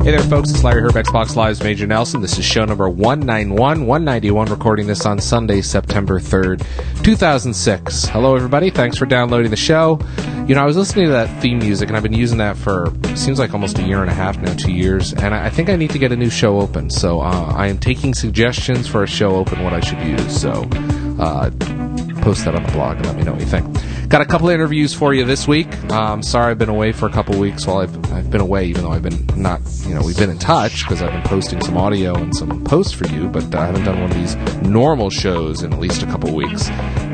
Hey there, folks. It's Larry Herb, Xbox Live's Major Nelson. This is show number 191, recording this on Sunday, September 3rd, 2006. Hello, everybody. Thanks for downloading the show. You know, I was listening to that theme music, and I've been using that for, seems like almost a year and a half now, 2 years, and I think I need to get a new show open. So I am taking suggestions for a show open, what I should use. So post that on the blog and let me know what you think. Got a couple of interviews for you this week. Sorry I've been away for a couple of weeks. Well, I've been away, even though I've been not, we've been in touch because I've been posting some audio and some posts for you, but I haven't done one of these normal shows in at least a couple of weeks.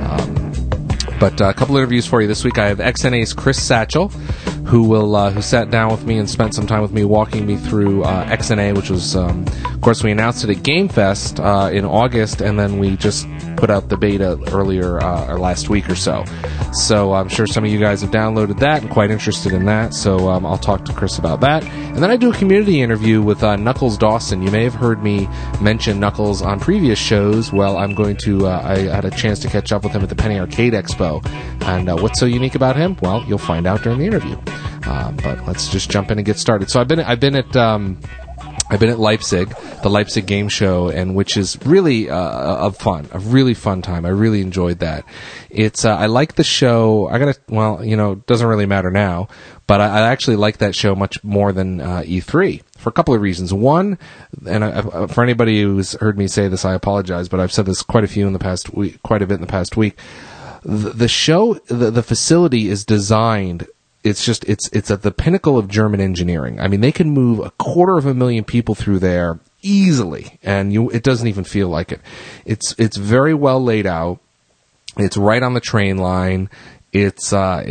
But a couple of interviews for you this week. I have XNA's Chris Satchell, who sat down with me and spent some time with me walking me through XNA, which was, of course, we announced it at Game Fest in August, and then we just put out the beta earlier or last week or so. So I'm sure some of you guys have downloaded that and quite interested in that. So I'll talk to Chris about that. And then I do a community interview with Knuckles Dawson. You may have heard me mention Knuckles on previous shows. Well, I'm going to, I had a chance to catch up with him at the Penny Arcade Expo. And what's so unique about him? Well, you'll find out during the interview. But let's just jump in and get started. So I've been at Leipzig, the Leipzig Game Show, and which is really a really fun time. I really enjoyed that. It's I like the show. It doesn't really matter now, but I actually like that show much more than E3 for a couple of reasons. One, and for anybody who's heard me say this, I apologize, but I've said this quite a bit in the past week. The show, the facility is designed. It's at the pinnacle of German engineering. I mean, they can move 250,000 people through there easily, and it doesn't even feel like it. It's very well laid out. It's right on the train line. It's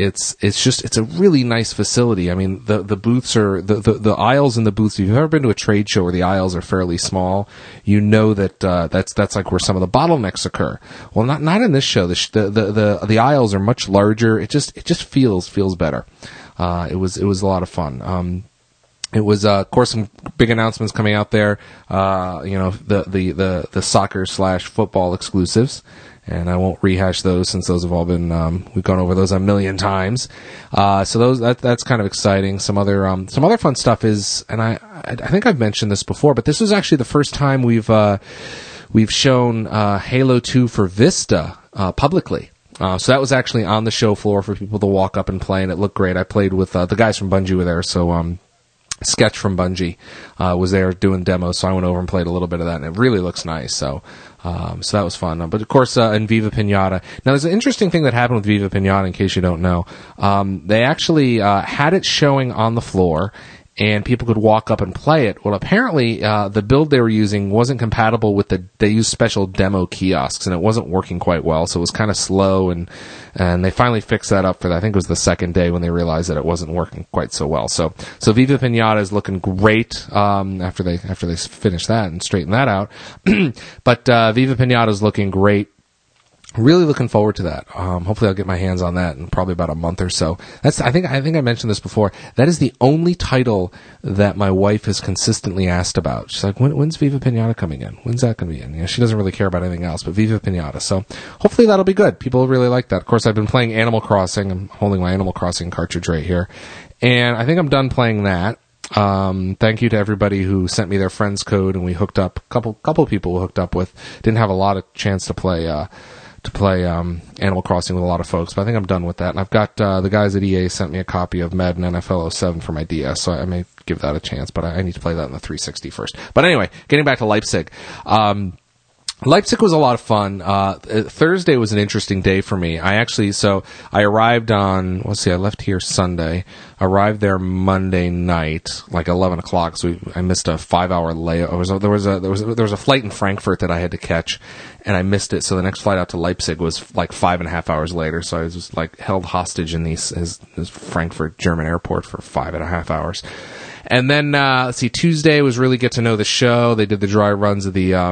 a really nice facility. I mean, the booths are the aisles in the booths. If you've ever been to a trade show where the aisles are fairly small, you know that that's like where some of the bottlenecks occur. Well, not in this show. The aisles are much larger. It just feels better. It was a lot of fun. It was, of course, some big announcements coming out there. The soccer/football exclusives. And I won't rehash those since those have all been, we've gone over those a million times. So that's kind of exciting. Some other fun stuff is, and I think I've mentioned this before, but this was actually the first time we've shown, Halo 2 for Vista, publicly. So that was actually on the show floor for people to walk up and play, and it looked great. I played with, the guys from Bungie were there, so, Sketch from Bungie, was there doing demos, so I went over and played a little bit of that, and it really looks nice, so that was fun. But of course, in Viva Pinata. Now, there's an interesting thing that happened with Viva Pinata, in case you don't know. They actually had it showing on the floor, and people could walk up and play it. Well, apparently, the build they were using wasn't compatible with they used special demo kiosks, and it wasn't working quite well, so it was kind of slow, and they finally fixed that up I think it was the second day when they realized that it wasn't working quite so well. So Viva Pinata is looking great, after they finish that and straighten that out. But, Viva Pinata is looking great. Really looking forward to that. Hopefully I'll get my hands on that in probably about a month or so. I think I mentioned this before. That is the only title that my wife has consistently asked about. She's like, when's Viva Pinata coming in? When's that going to be in? She doesn't really care about anything else, but Viva Pinata. So hopefully that'll be good. People really like that. Of course, I've been playing Animal Crossing. I'm holding my Animal Crossing cartridge right here. And I think I'm done playing that. Thank you to everybody who sent me their friends code, and we hooked up. Couple people we hooked up with. Didn't have a lot of chance to play Animal Crossing with a lot of folks, but I think I'm done with that. And I've got the guys at EA sent me a copy of Madden NFL 07 for my DS, so I may give that a chance, but I need to play that in the 360 first. But anyway, getting back to Leipzig. Leipzig was a lot of fun. Thursday was an interesting day for me. I arrived on, I left here Sunday, arrived there Monday night, like 11 o'clock, so I missed a 5-hour layover. There was a flight in Frankfurt that I had to catch, and I missed it, so the next flight out to Leipzig was like 5.5 hours later, so I was just like held hostage in this Frankfurt German airport for 5.5 hours. And then, Tuesday was really get to know the show. They did the dry runs of the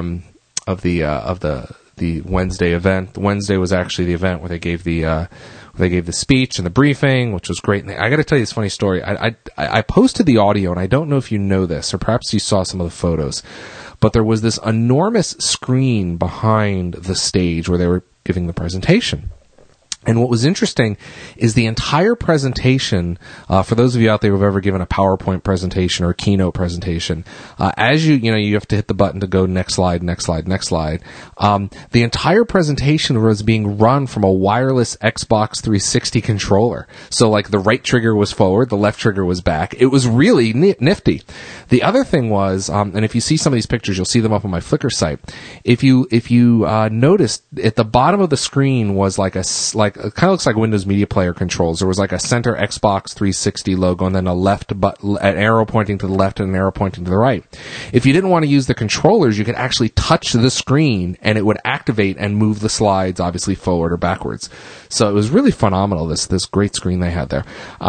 Wednesday event. The Wednesday was actually the event where they gave the speech and the briefing, which was great. And I got to tell you this funny story. I posted the audio, and I don't know if you know this, or perhaps you saw some of the photos, but there was this enormous screen behind the stage where they were giving the presentation. And what was interesting is the entire presentation, for those of you out there who've ever given a PowerPoint presentation or a keynote presentation, as you have to hit the button to go next slide, next slide, next slide. The entire presentation was being run from a wireless Xbox 360 controller. So like the right trigger was forward, the left trigger was back. It was really nifty. The other thing was, and if you see some of these pictures, you'll see them up on my Flickr site. If you noticed at the bottom of the screen was it kind of looks like Windows Media Player controls. There was like a center Xbox 360 logo and then an arrow pointing to the left and an arrow pointing to the right. If you didn't want to use the controllers, you could actually touch the screen and it would activate and move the slides obviously forward or backwards. So it was really phenomenal, this great screen they had there.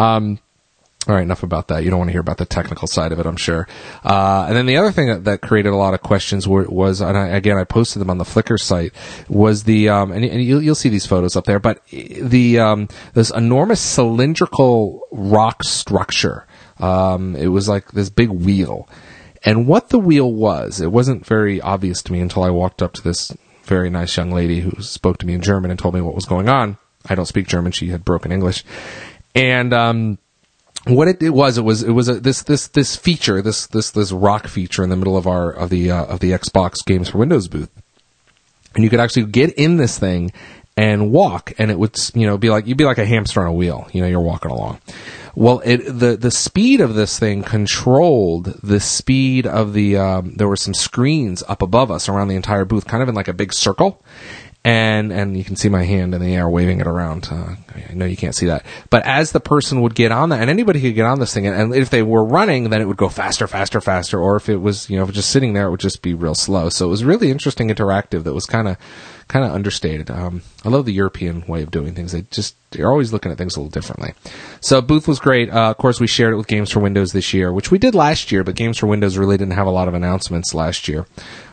All right, enough about that. You don't want to hear about the technical side of it, I'm sure. And then the other thing that created a lot of questions was, and I posted them on the Flickr site, was and you'll see these photos up there, but this enormous cylindrical rock structure. It was like this big wheel. And what the wheel was, it wasn't very obvious to me until I walked up to this very nice young lady who spoke to me in German and told me what was going on. I don't speak German. She had broken English. And, what it was this feature, this rock feature in the middle of the Xbox Games for Windows booth, and you could actually get in this thing and walk, and it would be like a hamster on a wheel. You're walking along. Well, the speed of this thing controlled the speed of there were some screens up above us around the entire booth, kind of in like a big circle. And you can see my hand in the air waving it around. I know you can't see that. But as the person would get on that, and anybody could get on this thing, and if they were running, then it would go faster, faster, faster. Or if it was, just sitting there, it would just be real slow. So it was really interesting, interactive. That was kind of understated. I love the European way of doing things. They're always looking at things a little differently. So booth was great. Of course, we shared it with Games for Windows this year, which we did last year, but Games for Windows really didn't have a lot of announcements last year.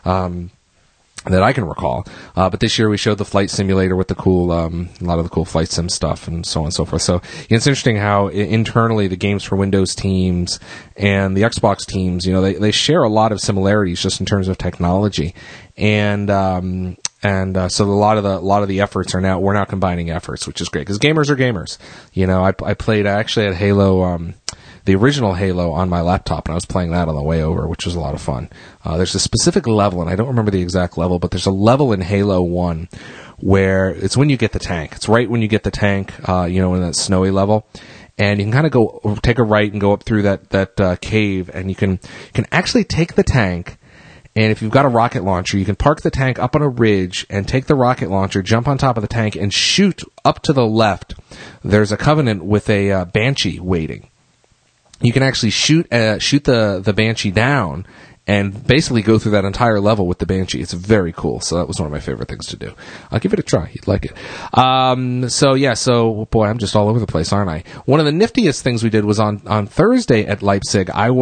That I can recall. But this year we showed the flight simulator with a lot of the cool flight sim stuff and so on and so forth. So it's interesting how internally the Games for Windows teams and the Xbox teams, they share a lot of similarities just in terms of technology. And so a lot of the efforts we're now combining efforts, which is great because gamers are gamers. I actually had Halo, the original Halo on my laptop, and I was playing that on the way over, which was a lot of fun. There's a specific level, and I don't remember the exact level, but there's a level in Halo 1 where it's when you get the tank. It's right when you get the tank, in that snowy level. And you can kind of take a right and go up through that cave, and you can actually take the tank. And if you've got a rocket launcher, you can park the tank up on a ridge and take the rocket launcher, jump on top of the tank, and shoot up to the left. There's a Covenant with a Banshee waiting. You can actually shoot the Banshee down and basically go through that entire level with the Banshee. It's very cool. So that was one of my favorite things to do. I'll give it a try. You'd like it. So boy, I'm just all over the place, aren't I? One of the niftiest things we did was on Thursday at Leipzig. I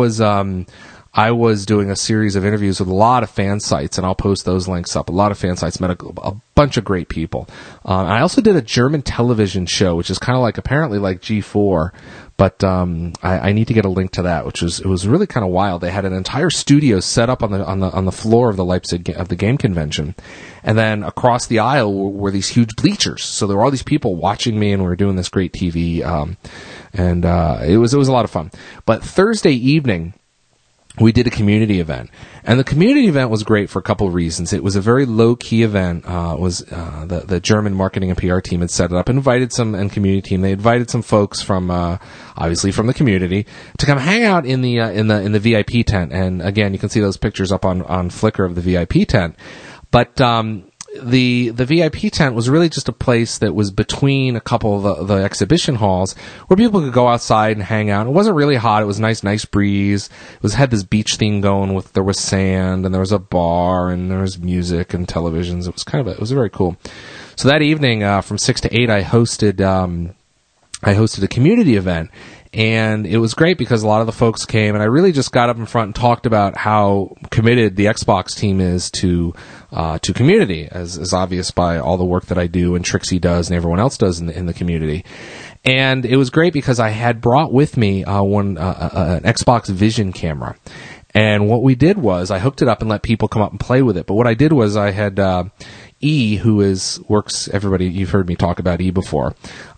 was doing a series of interviews with a lot of fan sites, and I'll post those links up. A lot of fan sites, met a bunch of great people. I also did a German television show, which is kind of apparently like G4, but I need to get a link to that, it was really kind of wild. They had an entire studio set up on the floor of the Leipzig of the game convention, and then across the aisle were these huge bleachers. So there were all these people watching me, and we were doing this great TV, and it was a lot of fun. But Thursday evening, we did a community event, and the community event was great for a couple of reasons. It was a very low-key event. The German marketing and PR team had set it up, invited and community team. They invited some folks from, obviously from the community, to come hang out in the VIP tent. And again, you can see those pictures up on Flickr of the VIP tent. But the VIP tent was really just a place that was between a couple of the exhibition halls where people could go outside and hang out. It wasn't really hot. It was nice breeze. It had this beach theme going there was sand, and there was a bar, and there was music and televisions. It was very cool. So that evening, from 6 to 8, I hosted a community event. And it was great because a lot of the folks came, and I really just got up in front and talked about how committed the Xbox team is to community, as obvious by all the work that I do and Trixie does and everyone else does in the community. And it was great because I had brought with me an Xbox Vision camera. And what we did was I hooked it up and let people come up and play with it. But what I did was I had E, who works. Everybody, you've heard me talk about E before.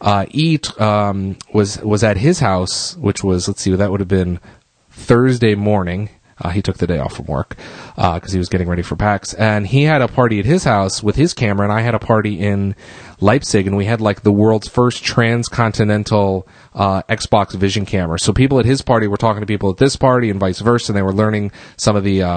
Was at his house, which was, let's see, that would have been Thursday morning. He took the day off from work because he was getting ready for PAX, and he had a party at his house with his camera, and I had a party in Leipzig, and we had like the world's first transcontinental Xbox Vision camera. So people at his party were talking to people at this party, and vice versa, and they were learning some of the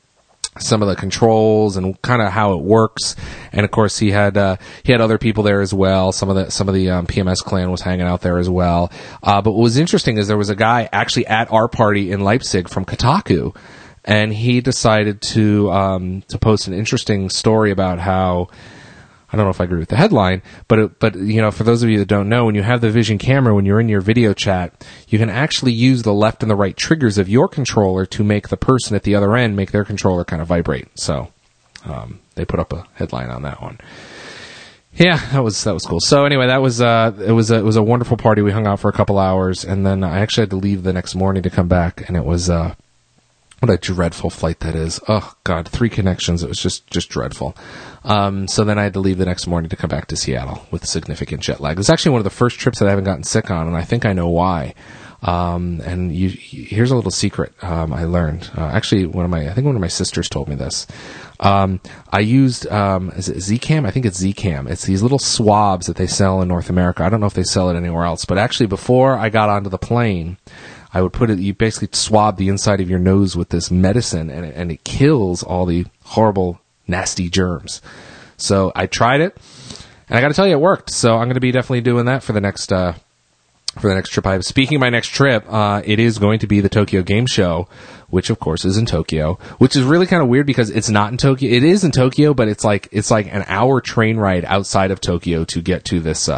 controls and kind of how it works. And of course he had other people there as well. Some of the PMS clan was hanging out there as well. But what was interesting is there was a guy actually at our party in Leipzig from Kotaku, and he decided to post an interesting story about how, I don't know if I agree with the headline, but for those of you that don't know, when you have the Vision camera, when you're in your video chat, you can actually use the left and the right triggers of your controller to make the person at the other end make their controller kind of vibrate. So they put up a headline on that one. Yeah, that was cool. So anyway, that was it was a wonderful party. We hung out for a couple hours, and then I actually had to leave the next morning to come back, and it was what a dreadful flight that is. Oh God, 3 connections. It was just dreadful. So then I had to leave the next morning to come back to Seattle with significant jet lag. It's actually one of the first trips that I haven't gotten sick on, and I think I know why. And here's a little secret I learned. Actually, one of my sisters told me this. I used is it Zcam? I think it's Zcam. It's these little swabs that they sell in North America. I don't know if they sell it anywhere else, but actually before I got onto the plane, I would put it, you basically swab the inside of your nose with this medicine, and it kills all the horrible, nasty germs. So I tried it, and I got to tell you, it worked. So I'm going to be definitely doing that for the next trip. Speaking of my next trip, it is going to be the Tokyo Game Show, which of course is in Tokyo, which is really kind of weird because it's not in Tokyo. It is in Tokyo, but it's like an hour train ride outside of Tokyo to get to this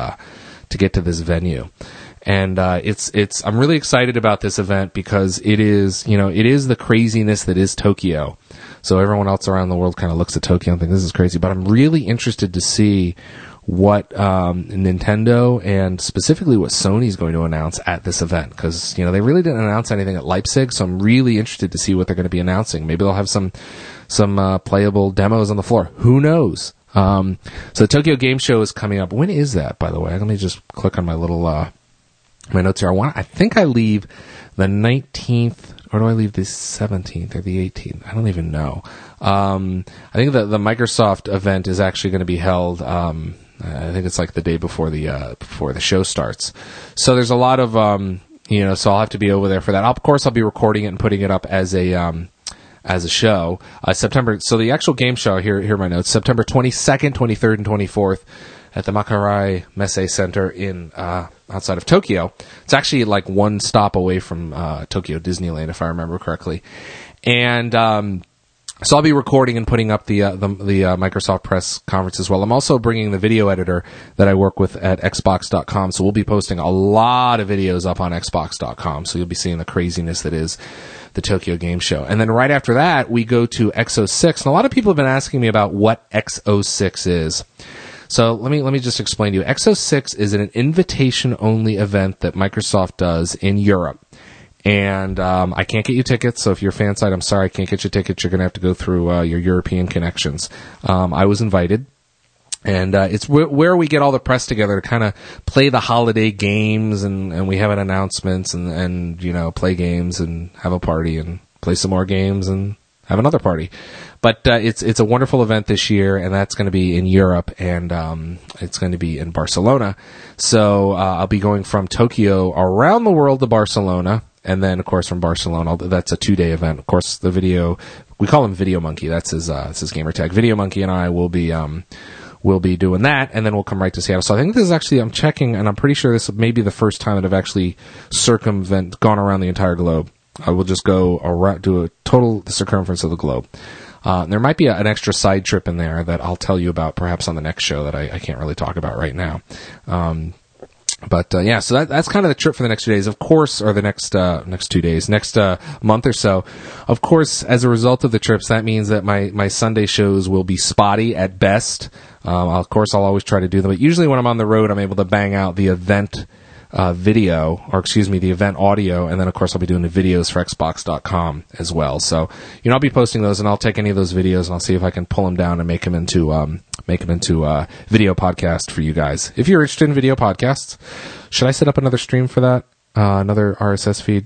venue. And I'm really excited about this event because it is the craziness that is Tokyo. So everyone else around the world kind of looks at Tokyo and thinks this is crazy, but I'm really interested to see what Nintendo and specifically what Sony's going to announce at this event, because they really didn't announce anything at Leipzig, so I'm really interested to see what they're going to be announcing. Maybe they'll have some playable demos on the floor. Who knows? So the Tokyo Game Show is coming up. When is that, by the way? Let me just click on my little my notes here. I think I leave the 19th, or do I leave the 17th or the 18th? I don't even know. I think that the Microsoft event is actually going to be held. I think it's like the day before the show starts. So there's a lot of so I'll have to be over there for that. Of course, I'll be recording it and putting it up as a show. September. So the actual game show, here are my notes. September 22nd, 23rd, and 24th at the Makuhari Messe Center in outside of Tokyo. It's actually like one stop away from Tokyo Disneyland, if I remember correctly. And so I'll be recording and putting up the Microsoft press conference as well. I'm also bringing the video editor that I work with at Xbox.com, so we'll be posting a lot of videos up on Xbox.com, so you'll be seeing the craziness that is the Tokyo Game Show. And then right after that, we go to X06, and a lot of people have been asking me about what X06 is. So let me just explain to you. X06 is an invitation-only event that Microsoft does in Europe. And I can't get you tickets, so if you're a fan site, I'm sorry, I can't get you tickets. You're going to have to go through your European connections. I was invited, and it's where we get all the press together to kind of play the holiday games, and we have an announcements, and play games, and have a party, and play some more games, and have another party. But it's a wonderful event this year, and that's going to be in Europe, and it's going to be in Barcelona. So I'll be going from Tokyo around the world to Barcelona. And then, of course, from Barcelona, that's a 2-day event. Of course, the video, we call him Video Monkey. That's his gamer tag. Video Monkey and I will be doing that, and then we'll come right to Seattle. So I think this is actually, I'm checking, and I'm pretty sure this may be the first time that I've actually gone around the entire globe. I will just go around, do a total circumference of the globe. There might be an extra side trip in there that I'll tell you about perhaps on the next show that I can't really talk about right now. But so that's kind of the trip for the next 2 days, of course, or the next 2 days, next month or so. Of course, as a result of the trips, that means that my Sunday shows will be spotty at best. Of course, I'll always try to do them, but usually when I'm on the road, I'm able to bang out the event video, or excuse me, the event audio, and then of course I'll be doing the videos for Xbox.com as well. So, I'll be posting those, and I'll take any of those videos and I'll see if I can pull them down and make them into video podcast for you guys. If you're interested in video podcasts, should I set up another stream for that? Another RSS feed?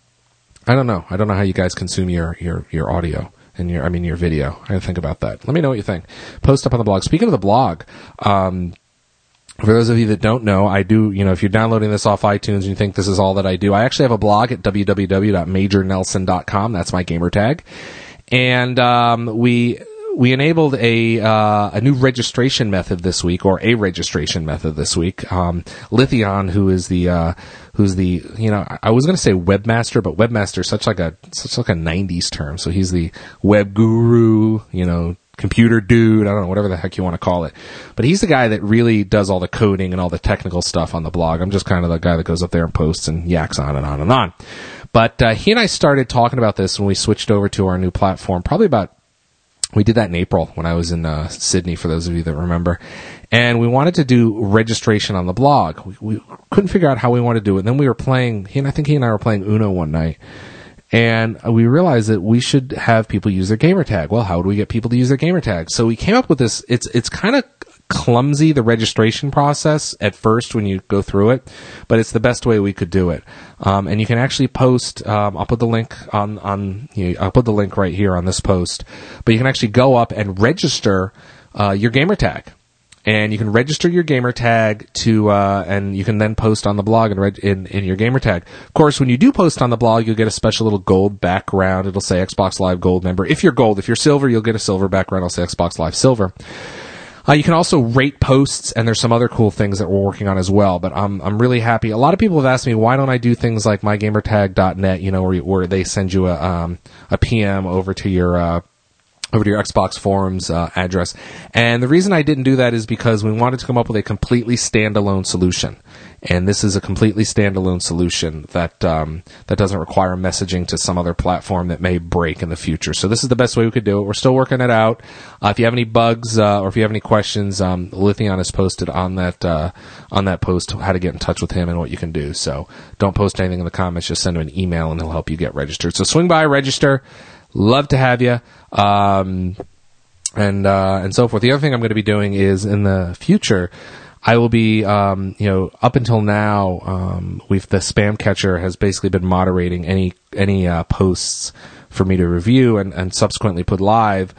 I don't know. I don't know how you guys consume your audio and your video. I gotta think about that. Let me know what you think. Post up on the blog. Speaking of the blog, for those of you that don't know, I do, if you're downloading this off iTunes and you think this is all that I do, I actually have a blog at www.majornelson.com. That's my gamer tag. And we enabled a new registration method this week, or a registration method this week. Lithion, who's the I was going to say webmaster, but webmaster is such like a 90s term. So he's the web guru, computer dude, I don't know, whatever the heck you want to call it. But he's the guy that really does all the coding and all the technical stuff on the blog. I'm just kind of the guy that goes up there and posts and yaks on and on and on. But he and I started talking about this when we switched over to our new platform, we did that in April when I was in Sydney, for those of you that remember. And we wanted to do registration on the blog. We couldn't figure out how we wanted to do it. And then we were playing, he and I were playing Uno one night. And we realized that we should have people use their gamer tag. Well, how do we get people to use their gamer tag? So we came up with this. It's kind of clumsy, the registration process at first when you go through it, but it's the best way we could do it. And you can actually post, I'll put the link I'll put the link right here on this post, but you can actually go up and register, your gamer tag. And you can register your gamer tag and you can then post on the blog in your gamer tag. Of course, when you do post on the blog, you'll get a special little gold background. It'll say Xbox Live Gold member. If you're gold, if you're silver, you'll get a silver background. It'll say Xbox Live Silver. You can also rate posts, and there's some other cool things that we're working on as well. But I'm really happy. A lot of people have asked me, why don't I do things like mygamertag.net, where they send you a PM over to your Xbox forums address. And the reason I didn't do that is because we wanted to come up with a completely standalone solution. And this is a completely standalone solution that doesn't require messaging to some other platform that may break in the future. So this is the best way we could do it. We're still working it out. If you have any bugs or if you have any questions, Lithion has posted on that post how to get in touch with him and what you can do. So don't post anything in the comments. Just send him an email and he'll help you get registered. So swing by, register. Love to have you. And so forth. The other thing I'm going to be doing is in the future, I will be, up until now, the spam catcher has basically been moderating any posts for me to review and subsequently put live,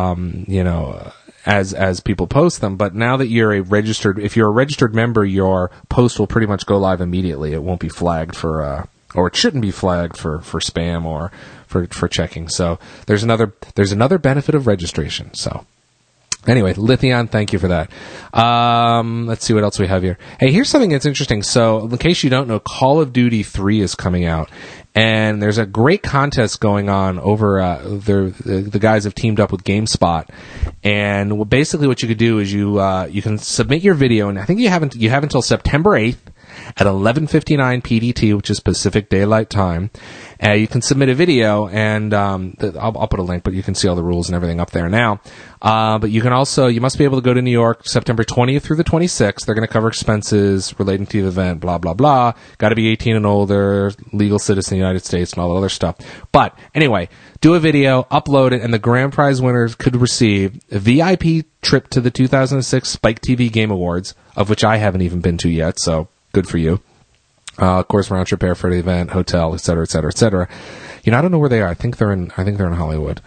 as people post them. But now that if you're a registered member, your post will pretty much go live immediately. It won't be flagged or it shouldn't be flagged for spam or for checking. So there's another benefit of registration. So anyway, Lithion, thank you for that. Let's see what else we have here. Hey, here's something that's interesting. So in case you don't know, Call of Duty 3 is coming out. And there's a great contest going on over, the guys have teamed up with GameSpot. And basically what you could do is you can submit your video, and I think you have until September 8th. At 11:59 PDT, which is Pacific Daylight Time, you can submit a video, and I'll put a link, but you can see all the rules and everything up there now. But you must be able to go to New York September 20th through the 26th. They're going to cover expenses relating to the event, blah, blah, blah. Got to be 18 and older, legal citizen of the United States, and all the other stuff. But anyway, do a video, upload it, and the grand prize winners could receive a VIP trip to the 2006 Spike TV Game Awards, of which I haven't even been to yet, so good for you. Of course, round trip air for the event, hotel, et cetera, et cetera, et cetera. I don't know where they are. I think they're in Hollywood.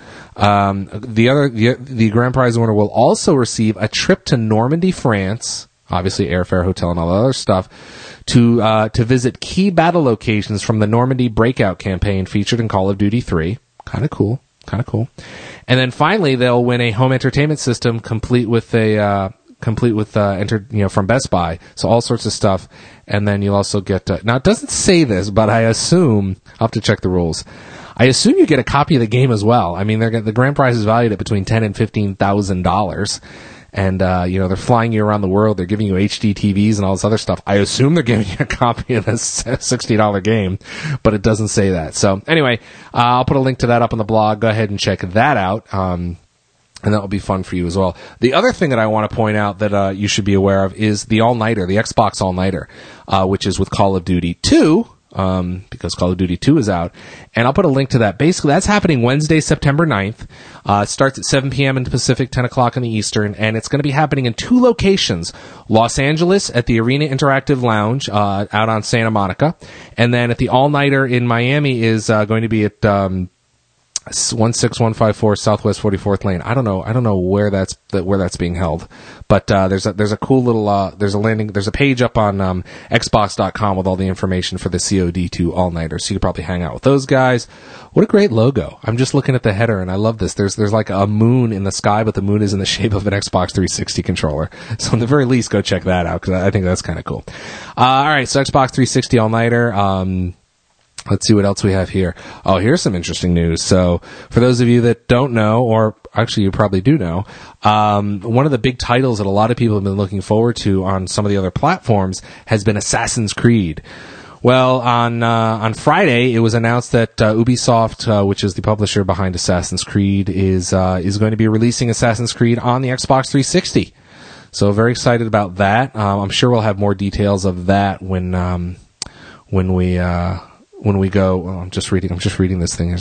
The grand prize winner will also receive a trip to Normandy, France, obviously airfare, hotel, and all the other stuff, to visit key battle locations from the Normandy Breakout campaign featured in Call of Duty 3. Kind of cool. And then finally, they'll win a home entertainment system complete with from Best Buy, so all sorts of stuff. And then you'll also get now it doesn't say this, but I assume I'll have to check the rules. I assume you get a copy of the game as well. I mean, the grand prize is valued at between $10,000 and $15,000, and they're flying you around the world. They're giving you HD TVs and all this other stuff. I assume they're giving you a copy of this $60 game, but it doesn't say that. So anyway, I'll put a link to that up on the blog. Go ahead and check that out. And that will be fun for you as well. The other thing that I want to point out that you should be aware of is the All-Nighter, the Xbox All-Nighter, which is with Call of Duty 2, because Call of Duty 2 is out. And I'll put a link to that. Basically, that's happening Wednesday, September 9th. It starts at 7 p.m. in the Pacific, 10 o'clock in the Eastern, and it's going to be happening in 2 locations. Los Angeles at the Arena Interactive Lounge out on Santa Monica, and then at the All-Nighter in Miami is going to be at 16154 Southwest 44th Lane. I don't know where that's being held, but there's a cool little there's a page up on Xbox.com with all the information for the COD2 All-Nighter, so you could probably hang out with those guys. What a great logo! I'm just looking at the header and I love this. There's like a moon in the sky, but the moon is in the shape of an Xbox 360 controller. So in the very least, go check that out because I think that's kind of cool. All right, so Xbox 360 All-Nighter. Let's see what else we have here. Oh, here's some interesting news. So, for those of you that don't know, or actually you probably do know, one of the big titles that a lot of people have been looking forward to on some of the other platforms has been Assassin's Creed. Well, on Friday, it was announced that Ubisoft, which is the publisher behind Assassin's Creed, is going to be releasing Assassin's Creed on the Xbox 360. So, very excited about that. I'm sure we'll have more details of that when we go. Well, I'm just reading this thing.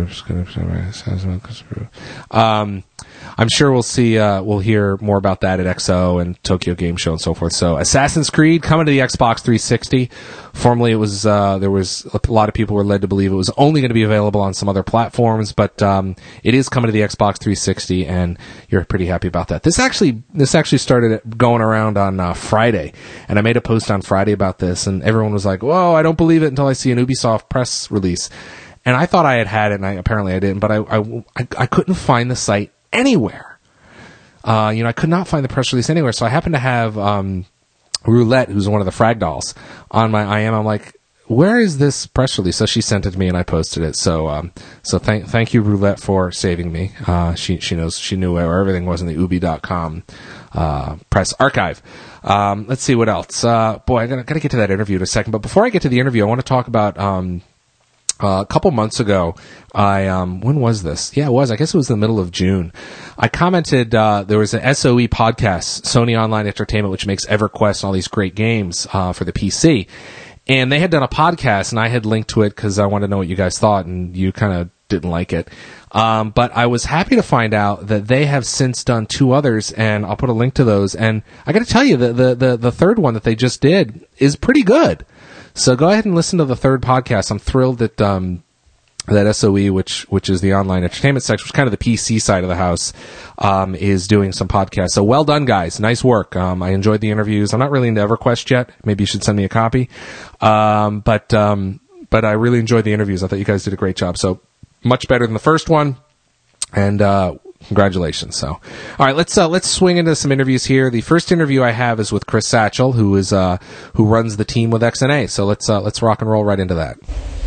I'm sure we'll hear more about that at XO and Tokyo Game Show and so forth. So Assassin's Creed coming to the Xbox 360. Formerly it was, there was a lot of people were led to believe it was only going to be available on some other platforms, but, it is coming to the Xbox 360 and you're pretty happy about that. This actually started going around on, Friday, and I made a post on Friday about this and everyone was like, whoa, I don't believe it until I see an Ubisoft press release. And I thought I had it and apparently I didn't, but I couldn't find the site anywhere. I could not find the press release anywhere. So I happened to have Roulette, who's one of the Frag Dolls, on my IM. I'm like, where is this press release? So she sent it to me and I posted it. So thank you, Roulette, for saving me. She knew where everything was in the Ubi.com press archive. Let's see what else. I gotta get to that interview in a second. But before I get to the interview, I want to talk about a couple months ago, when was this? Yeah, I guess it was the middle of June. I commented, there was an SOE podcast, Sony Online Entertainment, which makes EverQuest and all these great games, for the PC. And they had done a podcast and I had linked to it because I wanted to know what you guys thought and you kind of didn't like it. But I was happy to find out that they have since done 2 others and I'll put a link to those. And I gotta tell you, the third one that they just did is pretty good. So go ahead and listen to the third podcast. I'm thrilled that that SOE, which is the online entertainment section, which is kind of the PC side of the house, is doing some podcasts. So well done, guys. Nice work. I enjoyed the interviews. I'm not really into EverQuest yet. Maybe you should send me a copy. But I really enjoyed the interviews. I thought you guys did a great job. So much better than the first one. And congratulations. So, all right, let's swing into some interviews here. The first interview I have is with Chris Satchell, who runs the team with XNA. So let's rock and roll right into that.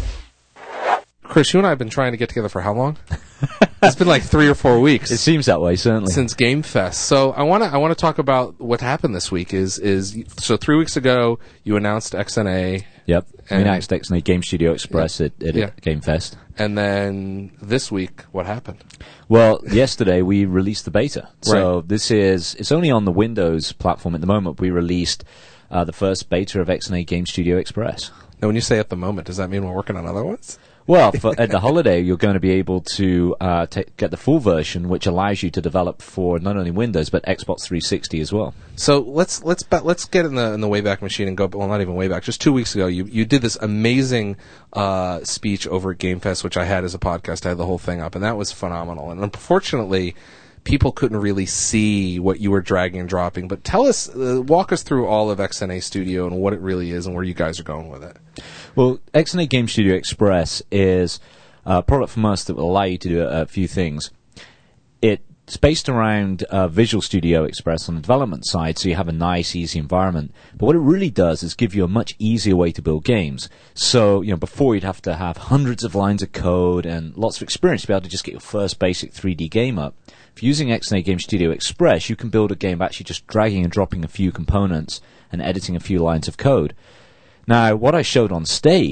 Chris, you and I have been trying to get together for how long? It's been like 3 or 4 weeks. It seems that way, certainly. Since Game Fest. So I want to talk about what happened this week. So 3 weeks ago you announced XNA. Yep. We announced XNA Game Studio Express at Game Fest. And then this week, what happened? Well, yesterday we released the beta. So it's only on the Windows platform at the moment. We released the first beta of XNA Game Studio Express. Now, when you say at the moment, does that mean we're working on other ones? Well, at the holiday, you're going to be able to get the full version, which allows you to develop for not only Windows but Xbox 360 as well. So let's get in the Wayback Machine and go. Well, not even Wayback. Just 2 weeks ago, you did this amazing speech over at Game Fest, which I had as a podcast. I had the whole thing up, and that was phenomenal. And unfortunately, people couldn't really see what you were dragging and dropping. But tell us, walk us through all of XNA Studio and what it really is and where you guys are going with it. Well, XNA Game Studio Express is a product from us that will allow you to do a few things. It's based around Visual Studio Express on the development side, so you have a nice, easy environment. But what it really does is give you a much easier way to build games. So, before you'd have to have hundreds of lines of code and lots of experience to be able to just get your first basic 3D game up. If you're using XNA Game Studio Express, you can build a game by actually just dragging and dropping a few components and editing a few lines of code. Now, what I showed on stage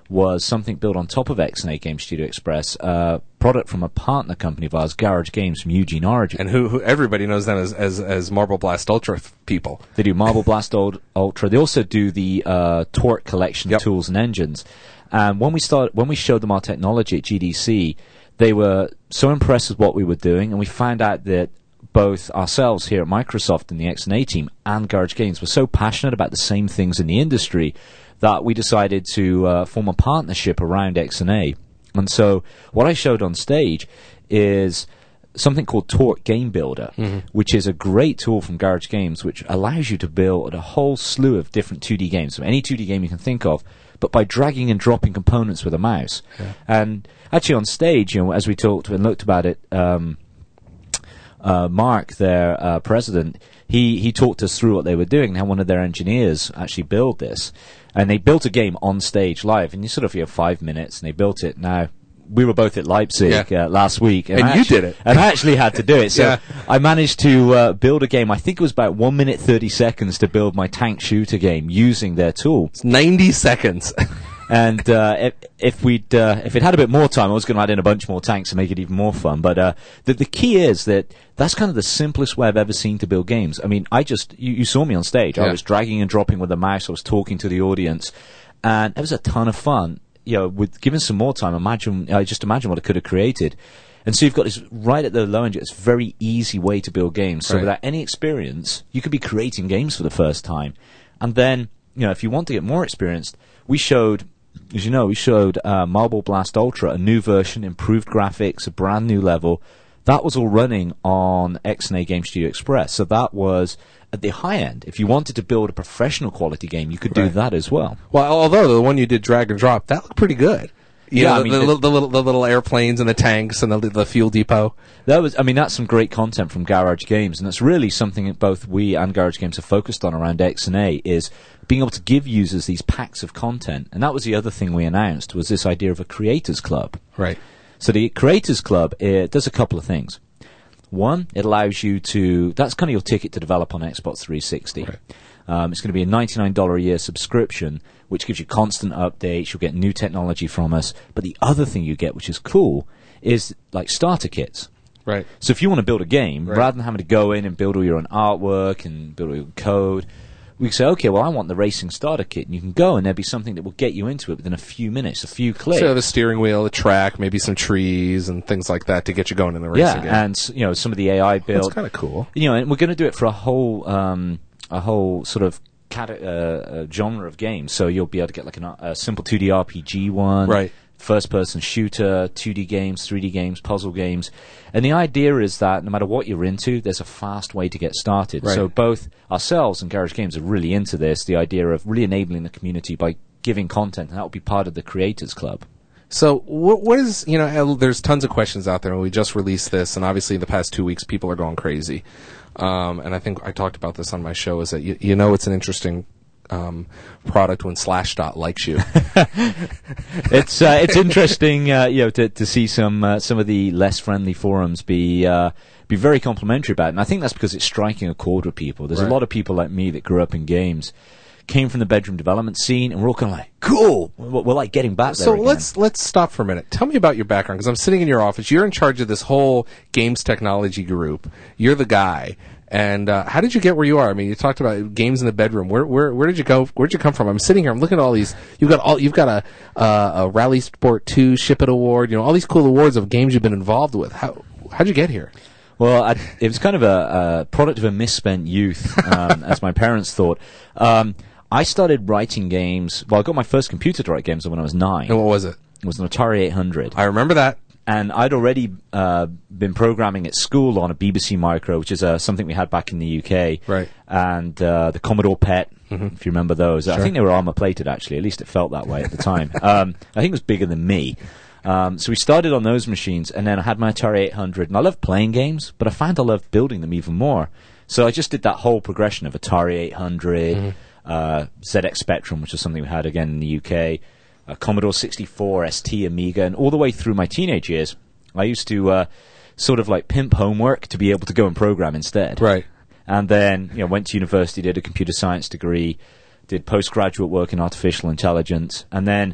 was something built on top of XNA Game Studio Express, a product from a partner company of ours, Garage Games from Eugene, Oregon. And who everybody knows them as Marble Blast Ultra people. They do Marble Blast Ultra. They also do the Torque collection tools and engines. And when we showed them our technology at GDC, they were so impressed with what we were doing, and we found out that both ourselves here at Microsoft and the XNA team and Garage Games were so passionate about the same things in the industry that we decided to form a partnership around XNA. And so what I showed on stage is something called Torque Game Builder, which is a great tool from Garage Games, which allows you to build a whole slew of different 2D games, so any 2D game you can think of, but by dragging and dropping components with a mouse. Yeah. And actually on stage, as we talked and looked about it, Mark, their president, he talked us through what they were doing and how one of their engineers actually built this. And they built a game on stage live, and you sort of have 5 minutes, and they built it. Now, we were both at Leipzig last week. And you did it. And I actually had to do it. So I managed to build a game. I think it was about 1 minute 30 seconds to build my tank shooter game using their tool. It's 90 seconds. And if it had a bit more time, I was going to add in a bunch more tanks to make it even more fun. But the key is that's kind of the simplest way I've ever seen to build games. I mean, you saw me on stage. I was dragging and dropping with a mouse. I was talking to the audience, and it was a ton of fun. With given some more time, just imagine what it could have created. And so you've got this right at the low end. It's a very easy way to build games. So without any experience, you could be creating games for the first time. And then, if you want to get more experienced, we showed Marble Blast Ultra, a new version, improved graphics, a brand new level. That was all running on XNA Game Studio Express. So that was at the high end. If you wanted to build a professional quality game, you could do that as well. Well, although the one you did drag and drop, that looked pretty good. The little airplanes and the tanks and the fuel depot. That's some great content from Garage Games, and that's really something that both we and Garage Games have focused on around XNA, is being able to give users these packs of content. And that was the other thing we announced, was this idea of a Creators Club. Right. So the Creators Club, it does a couple of things. One, it allows you to, that's kind of your ticket to develop on Xbox 360. Right. It's going to be a $99 a year subscription, which gives you constant updates. You'll get new technology from us. But the other thing you get, which is cool, is like starter kits. Right. So if you want to build a game, rather than having to go in and build all your own artwork and build all your code, we can say, okay, well, I want the racing starter kit. And you can go, and there'll be something that will get you into it within a few minutes, a few clicks. So the steering wheel, a track, maybe some trees and things like that to get you going in the racing game. And some of the AI build. That's kind of cool. And we're going to do it for a whole sort of genre of games. So you'll be able to get like a simple 2D RPG one, right? First-person shooter, 2D games, 3D games, puzzle games. And the idea is that no matter what you're into, there's a fast way to get started. Right. So both ourselves and Garage Games are really into this, the idea of really enabling the community by giving content, and that will be part of the Creators Club. So what is, there's tons of questions out there, and we just released this, and obviously in the past 2 weeks people are going crazy. And I think I talked about this on my show, is that it's an interesting product when Slashdot likes you. It's interesting, to see some of the less friendly forums be very complimentary about it. And I think that's because it's striking a chord with people. There's a lot of people like me that grew up in games, came from the bedroom development scene, and we're all kind of like, cool. We're like getting back there. So again. let's stop for a minute. Tell me about your background, because I'm sitting in your office. You're in charge of this whole games technology group. You're the guy. And how did you get where you are? I mean, you talked about games in the bedroom. Where did you go? Where'd you come from? I'm sitting here. I'm looking at all these. You've got a Rally Sport 2 Ship It Award. All these cool awards of games you've been involved with. How'd you get here? Well, it was kind of a product of a misspent youth, as my parents thought. I started writing games. Well, I got my first computer to write games when I was 9. And what was it? It was an Atari 800. I remember that. And I'd already been programming at school on a BBC Micro, which is something we had back in the UK. Right. And the Commodore PET, if you remember those. Sure. I think they were armor-plated, actually. At least it felt that way at the time. I think it was bigger than me. So we started on those machines, and then I had my Atari 800. And I loved playing games, but I found I loved building them even more. So I just did that whole progression of Atari 800, ZX Spectrum, which was something we had again in the UK, Commodore 64, ST, Amiga, and all the way through my teenage years, I used to sort of like pimp homework to be able to go and program instead. Right. And then, went to university, did a computer science degree, did postgraduate work in artificial intelligence, and then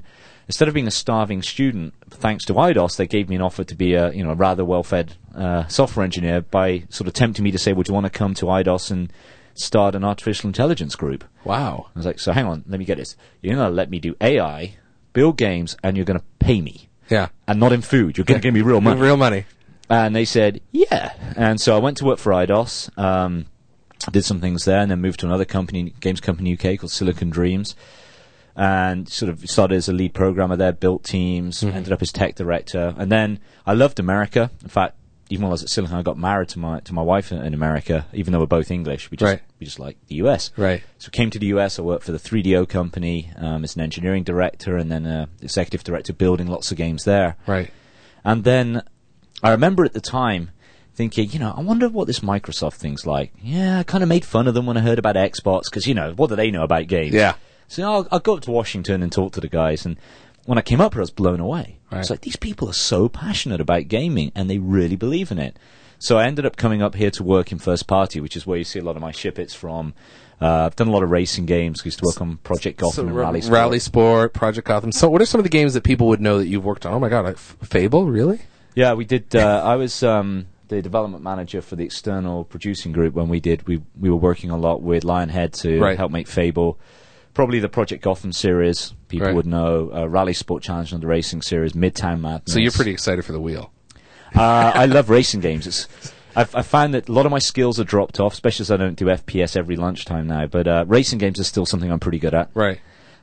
instead of being a starving student, thanks to IDOS, they gave me an offer to be a rather well-fed software engineer by sort of tempting me to say, would you want to come to IDOS and start an artificial intelligence group? Wow. I was like, so hang on, let me get this. You're going to let me do AI, build games, and you're going to pay me. Yeah. And not in food. You're going to give me real money. Real money. And they said, yeah. And so I went to work for IDOS, did some things there, and then moved to another company, games company UK called Silicon Dreams, and sort of started as a lead programmer there, built teams, ended up as tech director. And then I loved America. In fact, even while I was at Silicon, I got married to my wife in America, even though we're both English. We just like the US. Right. So I came to the US. I worked for the 3DO company as an engineering director and then executive director, building lots of games there. Right. And then I remember at the time thinking, I wonder what this Microsoft thing's like. Yeah, I kind of made fun of them when I heard about Xbox because, what do they know about games? Yeah. So I'll go up to Washington and talk to the guys. And when I came up here, I was blown away. Right. It's like, these people are so passionate about gaming and they really believe in it. So I ended up coming up here to work in First Party, which is where you see a lot of my ship-its from. I've done a lot of racing games. I used to work on Project Gotham and Rally Sport. Rally Sport, Project Gotham. So what are some of the games that people would know that you've worked on? Oh, my God. Fable? Really? Yeah, we did. I was the development manager for the external producing group when we were working a lot with Lionhead to help make Fable. Probably the Project Gotham series, people would know. Rally Sport Challenge on the racing series, Midtown Madness. So you're pretty excited for the wheel. I love racing games. I've found that a lot of my skills are dropped off, especially as I don't do FPS every lunchtime now. But racing games is still something I'm pretty good at. Right.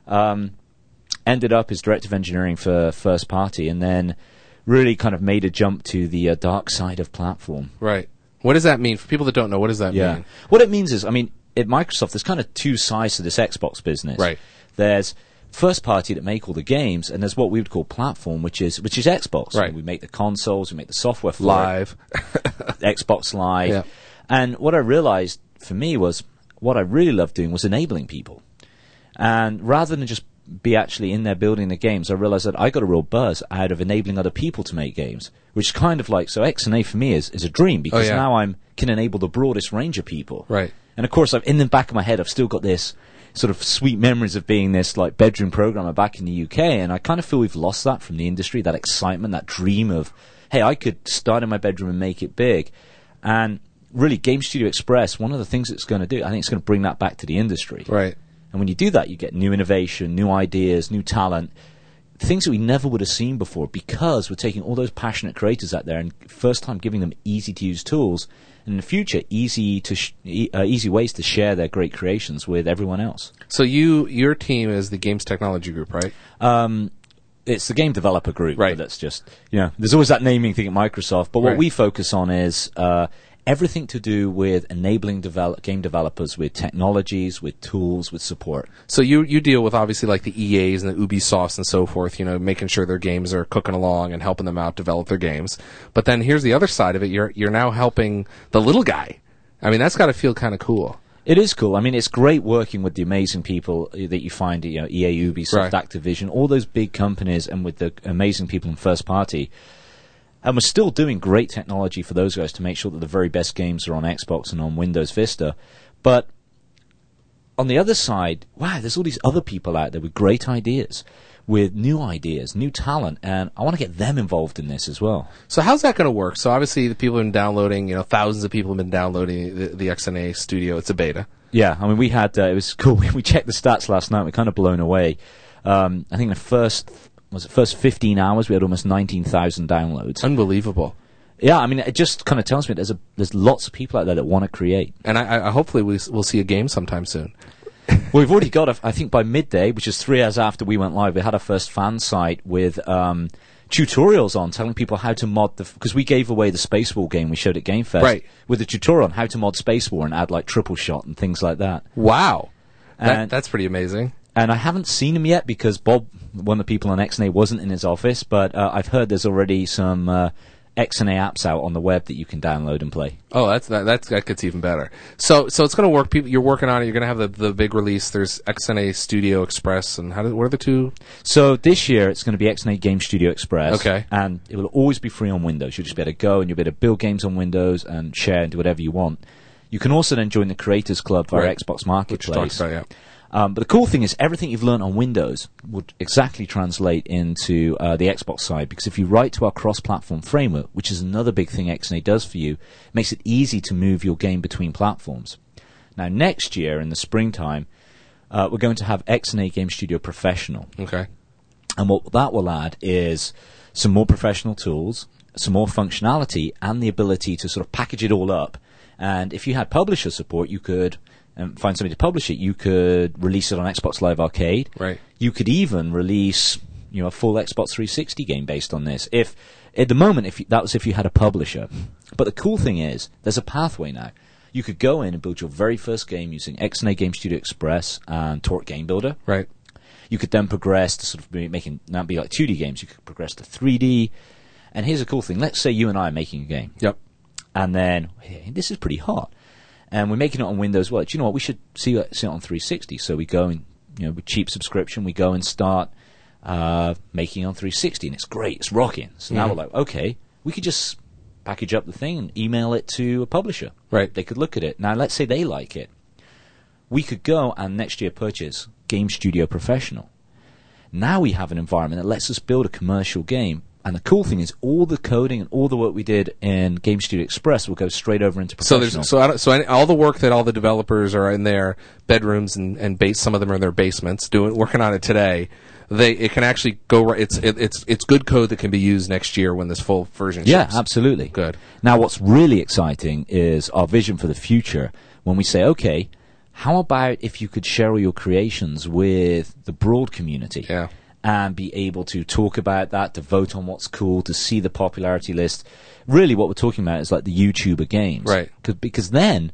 Ended up as director of engineering for First Party, and then really kind of made a jump to the dark side of platform. Right. What does that mean? For people that don't know, what does that mean? What it means is, at Microsoft, there's kind of two sides to this Xbox business. Right. There's First Party that make all the games, and there's what we would call platform, which is Xbox. Right. We make the consoles, we make the software for Live. Xbox Live. Yeah. And what I realized for me was what I really loved doing was enabling people. And rather than just be actually in there building the games, I realized that I got a real buzz out of enabling other people to make games, which is kind of like, so XNA for me is a dream because now I can enable the broadest range of people. Right. And of course, in the back of my head, I've still got this sort of sweet memories of being this like bedroom programmer back in the UK, and I kind of feel we've lost that from the industry, that excitement, that dream of, hey, I could start in my bedroom and make it big. And really, Game Studio Express, one of the things it's going to do, I think it's going to bring that back to the industry. Right. And when you do that, you get new innovation, new ideas, new talent, things that we never would have seen before because we're taking all those passionate creators out there and first time giving them easy-to-use tools, and in the future, easy ways to share their great creations with everyone else. So your team is the Games Technology Group, right? It's the Game Developer Group. Right. That's just, there's always that naming thing at Microsoft, but what we focus on is everything to do with enabling game developers with technologies, with tools, with support. So you deal with obviously like the EAs and the Ubisofts and so forth, making sure their games are cooking along and helping them out develop their games. But then here's the other side of it. You're now helping the little guy. I mean, that's got to feel kind of cool. It is cool. I mean, it's great working with the amazing people that you find at EA, Ubisoft, Activision, all those big companies, and with the amazing people in First Party. And we're still doing great technology for those guys to make sure that the very best games are on Xbox and on Windows Vista. But on the other side, wow, there's all these other people out there with great ideas, with new ideas, new talent, and I want to get them involved in this as well. So how's that going to work? So obviously the people have been downloading, thousands of people have been downloading the XNA Studio. It's a beta. Yeah, I mean, we had, it was cool. We checked the stats last night. We're kind of blown away. I think the first 15 hours, we had almost 19,000 downloads. Unbelievable. Yeah, I mean, it just kind of tells me there's lots of people out there that want to create. And I hopefully we'll see a game sometime soon. Well, we've already got, I think by midday, which is 3 hours after we went live, we had our first fan site with tutorials on telling people how to mod because we gave away the Space War game we showed at Game Fest with a tutorial on how to mod Space War and add like triple shot and things like that. Wow. That's pretty amazing. And I haven't seen him yet because Bob, one of the people on XNA, wasn't in his office, but I've heard there's already some XNA apps out on the web that you can download and play. Oh, that gets even better. So it's going to work. You're working on it. You're going to have the big release. There's XNA Studio Express, and what are the two? So this year it's going to be XNA Game Studio Express. Okay. And it will always be free on Windows. You'll just be able to go and you'll be able to build games on Windows and share and do whatever you want. You can also then join the Creators Club via Xbox Marketplace. Which talks about, But the cool thing is everything you've learned on Windows would exactly translate into the Xbox side, because if you write to our cross-platform framework, which is another big thing XNA does for you, it makes it easy to move your game between platforms. Now, next year in the springtime, we're going to have XNA Game Studio Professional. Okay. And what that will add is some more professional tools, some more functionality, and the ability to sort of package it all up. And if you had publisher support, you could find somebody to publish it. You could release it on Xbox Live Arcade. Right. You could even release, a full Xbox 360 game based on this. If at the moment, if you had a publisher. But the cool thing is, there's a pathway now. You could go in and build your very first game using XNA Game Studio Express and Torque Game Builder. Right. You could then progress to sort of making that be like 2D games. You could progress to 3D. And here's a cool thing. Let's say you and I are making a game. Yep. And then, hey, this is pretty hot. And we're making it on Windows. Well, do you know what? We should see it on 360. So we go and, with cheap subscription, we go and start making it on 360. And it's great. It's rocking. So now we're like, okay, we could just package up the thing and email it to a publisher. Right. They could look at it. Now, let's say they like it. We could go and next year purchase Game Studio Professional. Now we have an environment that lets us build a commercial game. And the cool thing is, all the coding and all the work we did in Game Studio Express will go straight over into Professional. So all the work that all the developers are in their bedrooms and some of them are in their basements working on it today. It can actually go. It's good code that can be used next year when this full version ships. Yeah, absolutely. Good. Now, what's really exciting is our vision for the future. When we say, okay, how about if you could share all your creations with the broad community? Yeah. And be able to talk about that, to vote on what's cool, to see the popularity list. Really, what we're talking about is like the YouTuber games. Right. Because then,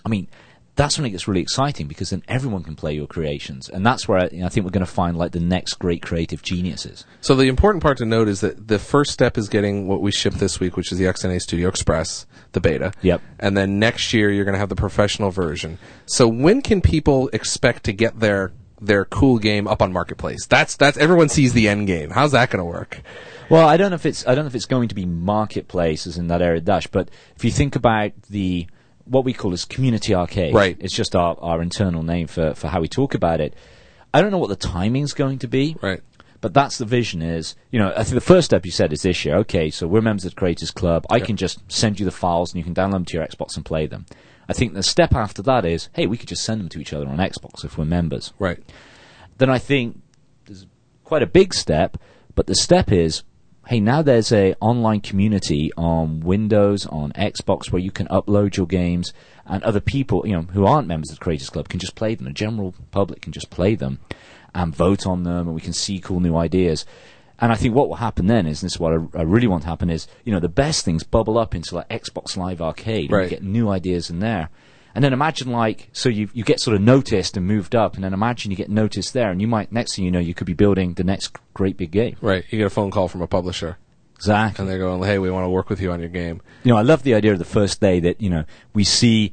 that's when it gets really exciting, because then everyone can play your creations. And that's where I think we're going to find like the next great creative geniuses. So the important part to note is that the first step is getting what we shipped this week, which is the XNA Studio Express, the beta. Yep. And then next year you're going to have the professional version. So when can people expect to get their cool game up on Marketplace? That's everyone sees the end game. How's that going to work? Well, I don't know if it's going to be Marketplace as in that area dash, but if you think about what we call as Community Arcade, right? It's just our internal name for how we talk about it. I don't know what the timing's going to be, right? But that's the vision. Is I think the first step you said is this year. Okay, so we're members of the Creators Club. I can just send you the files and you can download them to your Xbox and play them. I think the step after that is, hey, we could just send them to each other on Xbox if we're members. Right. Then I think there's quite a big step, but the step is, hey, now there's a online community on Windows, on Xbox, where you can upload your games, and other people, who aren't members of the Creators Club can just play them. The general public can just play them and vote on them, and we can see cool new ideas. And I think what will happen then is, and this is what I really want to happen, is, the best things bubble up into like Xbox Live Arcade, and you get new ideas in there. And then imagine so you get sort of noticed and moved up, and then imagine you get noticed there, and you might, next thing you know, you could be building the next great big game. Right. You get a phone call from a publisher. Exactly. And they're going, hey, we want to work with you on your game. I love the idea of the first day that, we see,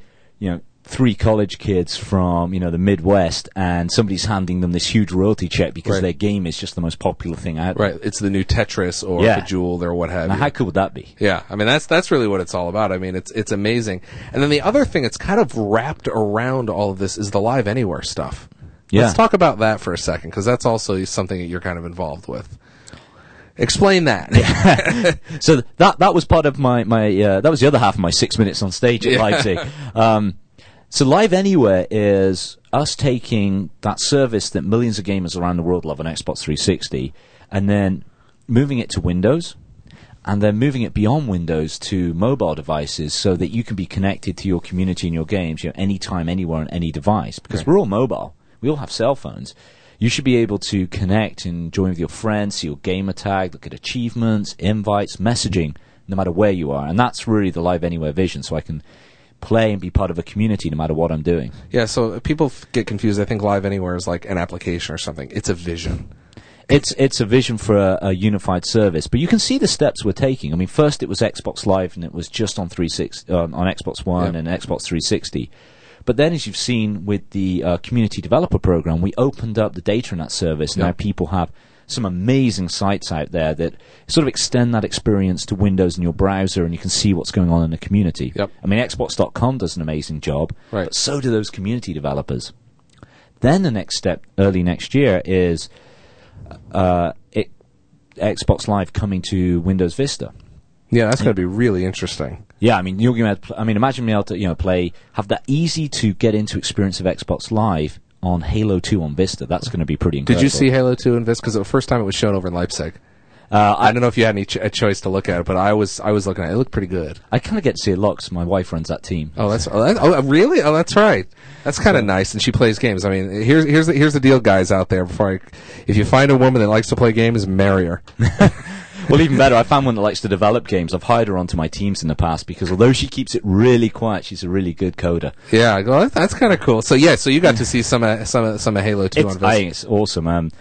3 college kids from, the Midwest, and somebody's handing them this huge royalty check because their game is just the most popular thing out there. Right. It's the new Tetris or Bejeweled or what have you. How cool would that be? Yeah. That's really what it's all about. It's amazing. And then the other thing that's kind of wrapped around all of this is the Live Anywhere stuff. Yeah. Let's talk about that for a second, because that's also something that you're kind of involved with. Explain that. So that was part of my that was the other half of my 6 minutes on stage at Leipzig. So Live Anywhere is us taking that service that millions of gamers around the world love on Xbox 360 and then moving it to Windows, and then moving it beyond Windows to mobile devices so that you can be connected to your community and your games anytime, anywhere, on any device. Because we're all mobile. We all have cell phones. You should be able to connect and join with your friends, see your gamer tag, look at achievements, invites, messaging, no matter where you are. And that's really the Live Anywhere vision, so I can play and be part of a community no matter what I'm doing. Yeah, so people get confused. I think Live Anywhere is like an application or something. It's a vision. It's a vision for a unified service, but you can see the steps we're taking. First it was Xbox Live, and it was just on 360 on Xbox One and Xbox 360. But then, as you've seen with the Community Developer Program, we opened up the data in that service. Now people have some amazing sites out there that sort of extend that experience to Windows in your browser, and you can see what's going on in the community. Yep. Xbox.com does an amazing job, but so do those community developers. Then the next step, early next year, is Xbox Live coming to Windows Vista. Yeah, that's going to be really interesting. Yeah, I mean, you're going to. I mean, imagine being able to, play, have that easy to get into experience of Xbox Live on Halo 2 on Vista. That's going to be pretty incredible. Did you see Halo 2 in Vista? Because the first time it was shown over in Leipzig. I don't know if you had any a choice to look at it, but I was looking at it. It looked pretty good. I kind of get to see it a lot because my wife runs that team. Really? Oh, that's right. That's kind of nice, and she plays games. I mean, here's the deal, guys out there. If you find a woman that likes to play games, marry her. Well, even better, I found one that likes to develop games. I've hired her onto my teams in the past because although she keeps it really quiet, she's a really good coder. Yeah, well, that's kind of cool. So you got to see some of Halo 2 on Vista. I think it's awesome. And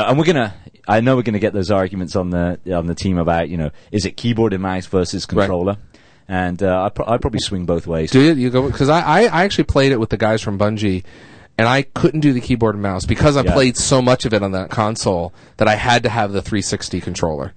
I know we're gonna get those arguments on the team about is it keyboard and mouse versus controller. Right. And I probably swing both ways. Do you go? Because I actually played it with the guys from Bungie, and I couldn't do the keyboard and mouse because I played so much of it on that console that I had to have the 360 controller.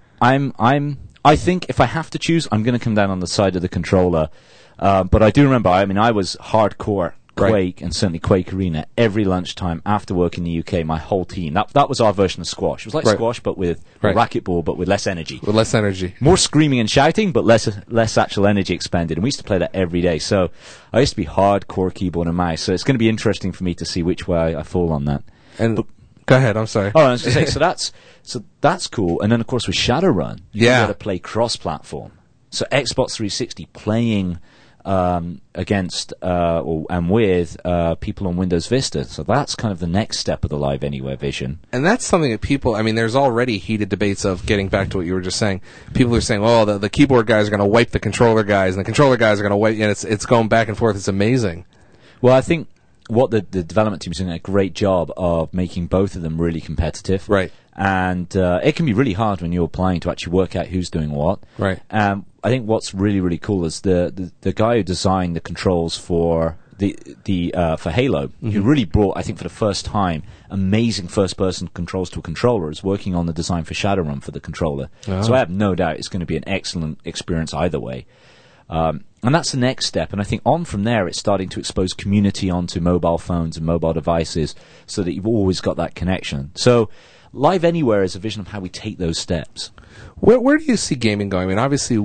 I think if I have to choose, I'm going to come down on the side of the controller. But I do remember, I was hardcore Quake and certainly Quake Arena every lunchtime after work in the UK. My whole team. That was our version of squash. It was like squash, but with racquetball, but with less energy. With less energy. More screaming and shouting, but less actual energy expended. And we used to play that every day. So I used to be hardcore keyboard and mouse. So it's going to be interesting for me to see which way I fall on that. Go ahead, I'm sorry. Oh, I was going to say, so that's cool. And then, of course, with Shadowrun, you can to play cross-platform. So Xbox 360 playing against and with people on Windows Vista. So that's kind of the next step of the Live Anywhere vision. And that's something that there's already heated debates of getting back to what you were just saying. People are saying, the keyboard guys are going to wipe the controller guys, and the controller guys are going to wipe, and it's going back and forth. It's amazing. Well, I think what the development team is doing a great job of making both of them really competitive. Right. And it can be really hard when you're applying to actually work out who's doing what. Right. I think what's really, really cool is the guy who designed the controls for for Halo, who really brought, I think for the first time, amazing first-person controls to a controller, is working on the design for Shadowrun for the controller. Oh. So I have no doubt it's going to be an excellent experience either way. And that's the next step. And I think on from there, it's starting to expose community onto mobile phones and mobile devices so that you've always got that connection. So Live Anywhere is a vision of how we take those steps. Where do you see gaming going? I mean, obviously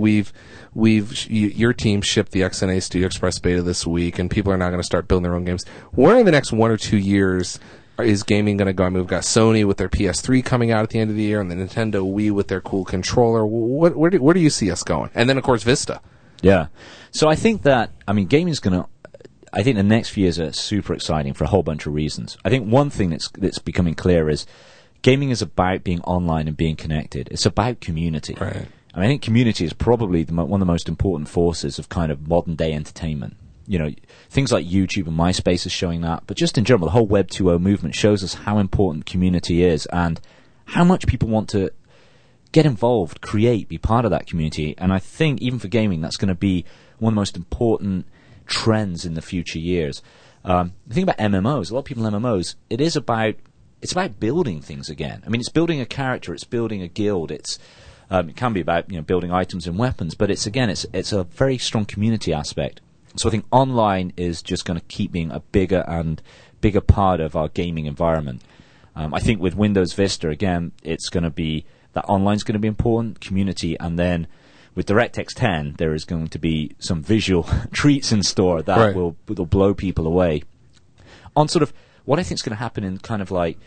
your team shipped the XNA Studio Express beta this week, and people are now going to start building their own games. Where in the next 1 or 2 years is gaming going to go? I mean, we've got Sony with their PS3 coming out at the end of the year, and the Nintendo Wii with their cool controller. Where do you see us going? And then, of course, Vista. Yeah. So I think that, gaming's going to, I think the next few years are super exciting for a whole bunch of reasons. I think one thing that's becoming clear is gaming is about being online and being connected. It's about community. Right. I think community is probably one of the most important forces of kind of modern day entertainment. Things like YouTube and MySpace is showing that, but just in general, the whole Web 2.0 movement shows us how important community is and how much people want to get involved, create, be part of that community. And I think even for gaming, that's going to be one of the most important trends in the future years. The thing about MMOs, a lot of people in MMOs, it's about building things again. I mean, it's building a character, it's building a guild, it can be about building items and weapons, but it's a very strong community aspect. So I think online is just going to keep being a bigger and bigger part of our gaming environment. I think with Windows Vista, again, it's going to be that online's going to be important, community, and then with DirectX 10, there is going to be some visual treats in store that will blow people away. On sort of what I think is going to happen in kind of like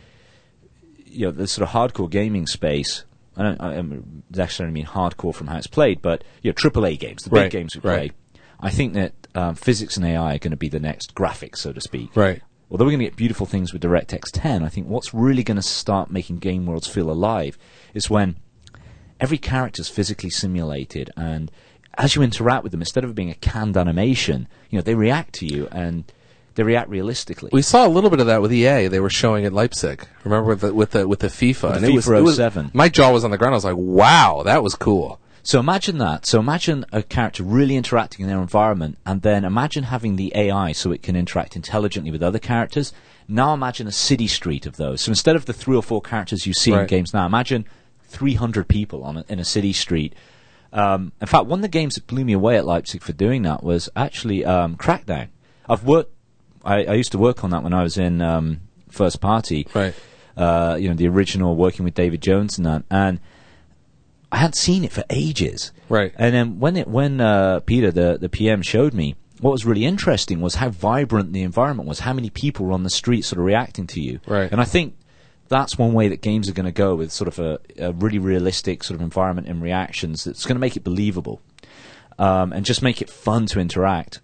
the sort of hardcore gaming space. I don't necessarily mean hardcore from how it's played, but AAA games, the big games we play. I think that physics and AI are going to be the next graphics, so to speak. Right. Although we're going to get beautiful things with DirectX 10, I think what's really going to start making game worlds feel alive is when every character is physically simulated, and as you interact with them, instead of it being a canned animation, they react to you and they react realistically. We saw a little bit of that with EA. They were showing at Leipzig. Remember with the FIFA, and FIFA 07. My jaw was on the ground. I was like, "Wow, that was cool." So imagine that. So imagine a character really interacting in their environment, and then imagine having the AI so it can interact intelligently with other characters. Now imagine a city street of those. So instead of the 3 or 4 characters you see in games now, imagine 300 people in a city street. In fact, one of the games that blew me away at Leipzig for doing that was actually Crackdown. I used to work on that when I was in first party. Right. The original working with David Jones and that. And I hadn't seen it for ages. Right. And then when Peter, the PM, showed me, what was really interesting was how vibrant the environment was, how many people were on the street sort of reacting to you. Right. And I think that's one way that games are going to go, with sort of a really realistic sort of environment and reactions that's going to make it believable, and just make it fun to interact.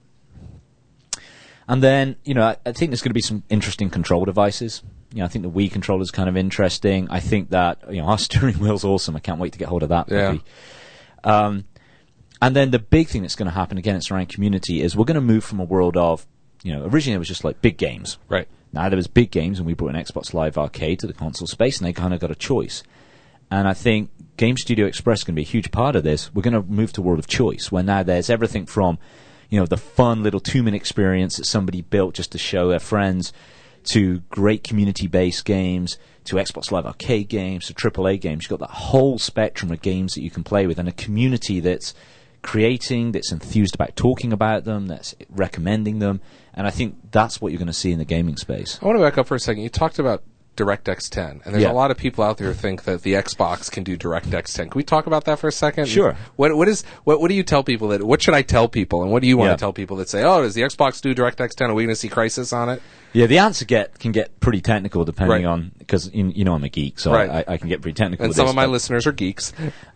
And then, I think there's going to be some interesting control devices. I think the Wii controller is kind of interesting. I think that, our steering wheel's awesome. I can't wait to get hold of that puppy. Yeah. And then the big thing that's going to happen, again, it's around community, is we're going to move from a world of, originally it was just like big games. Right. Now there was big games, and we brought an Xbox Live Arcade to the console space, and they kind of got a choice. And I think Game Studio Express is going to be a huge part of this. We're going to move to a world of choice, where now there's everything from, the fun little 2-minute experience that somebody built just to show their friends, to great community-based games, to Xbox Live Arcade games, to AAA games. You've got that whole spectrum of games that you can play with, and a community that's creating, that's enthused about talking about them, that's recommending them. And I think that's what you're going to see in the gaming space. I want to back up for a second. You talked about DirectX 10, and there's a lot of people out there who think that the Xbox can do DirectX 10. Can we talk about that for a second? Sure. What do you tell people what should I tell people, and what do you want to tell people that say, does the Xbox do DirectX 10? Are we going to see Crysis on it? Yeah, the answer can get pretty technical depending on, because I'm a geek, so I can get pretty technical and with some this, of my listeners are geeks.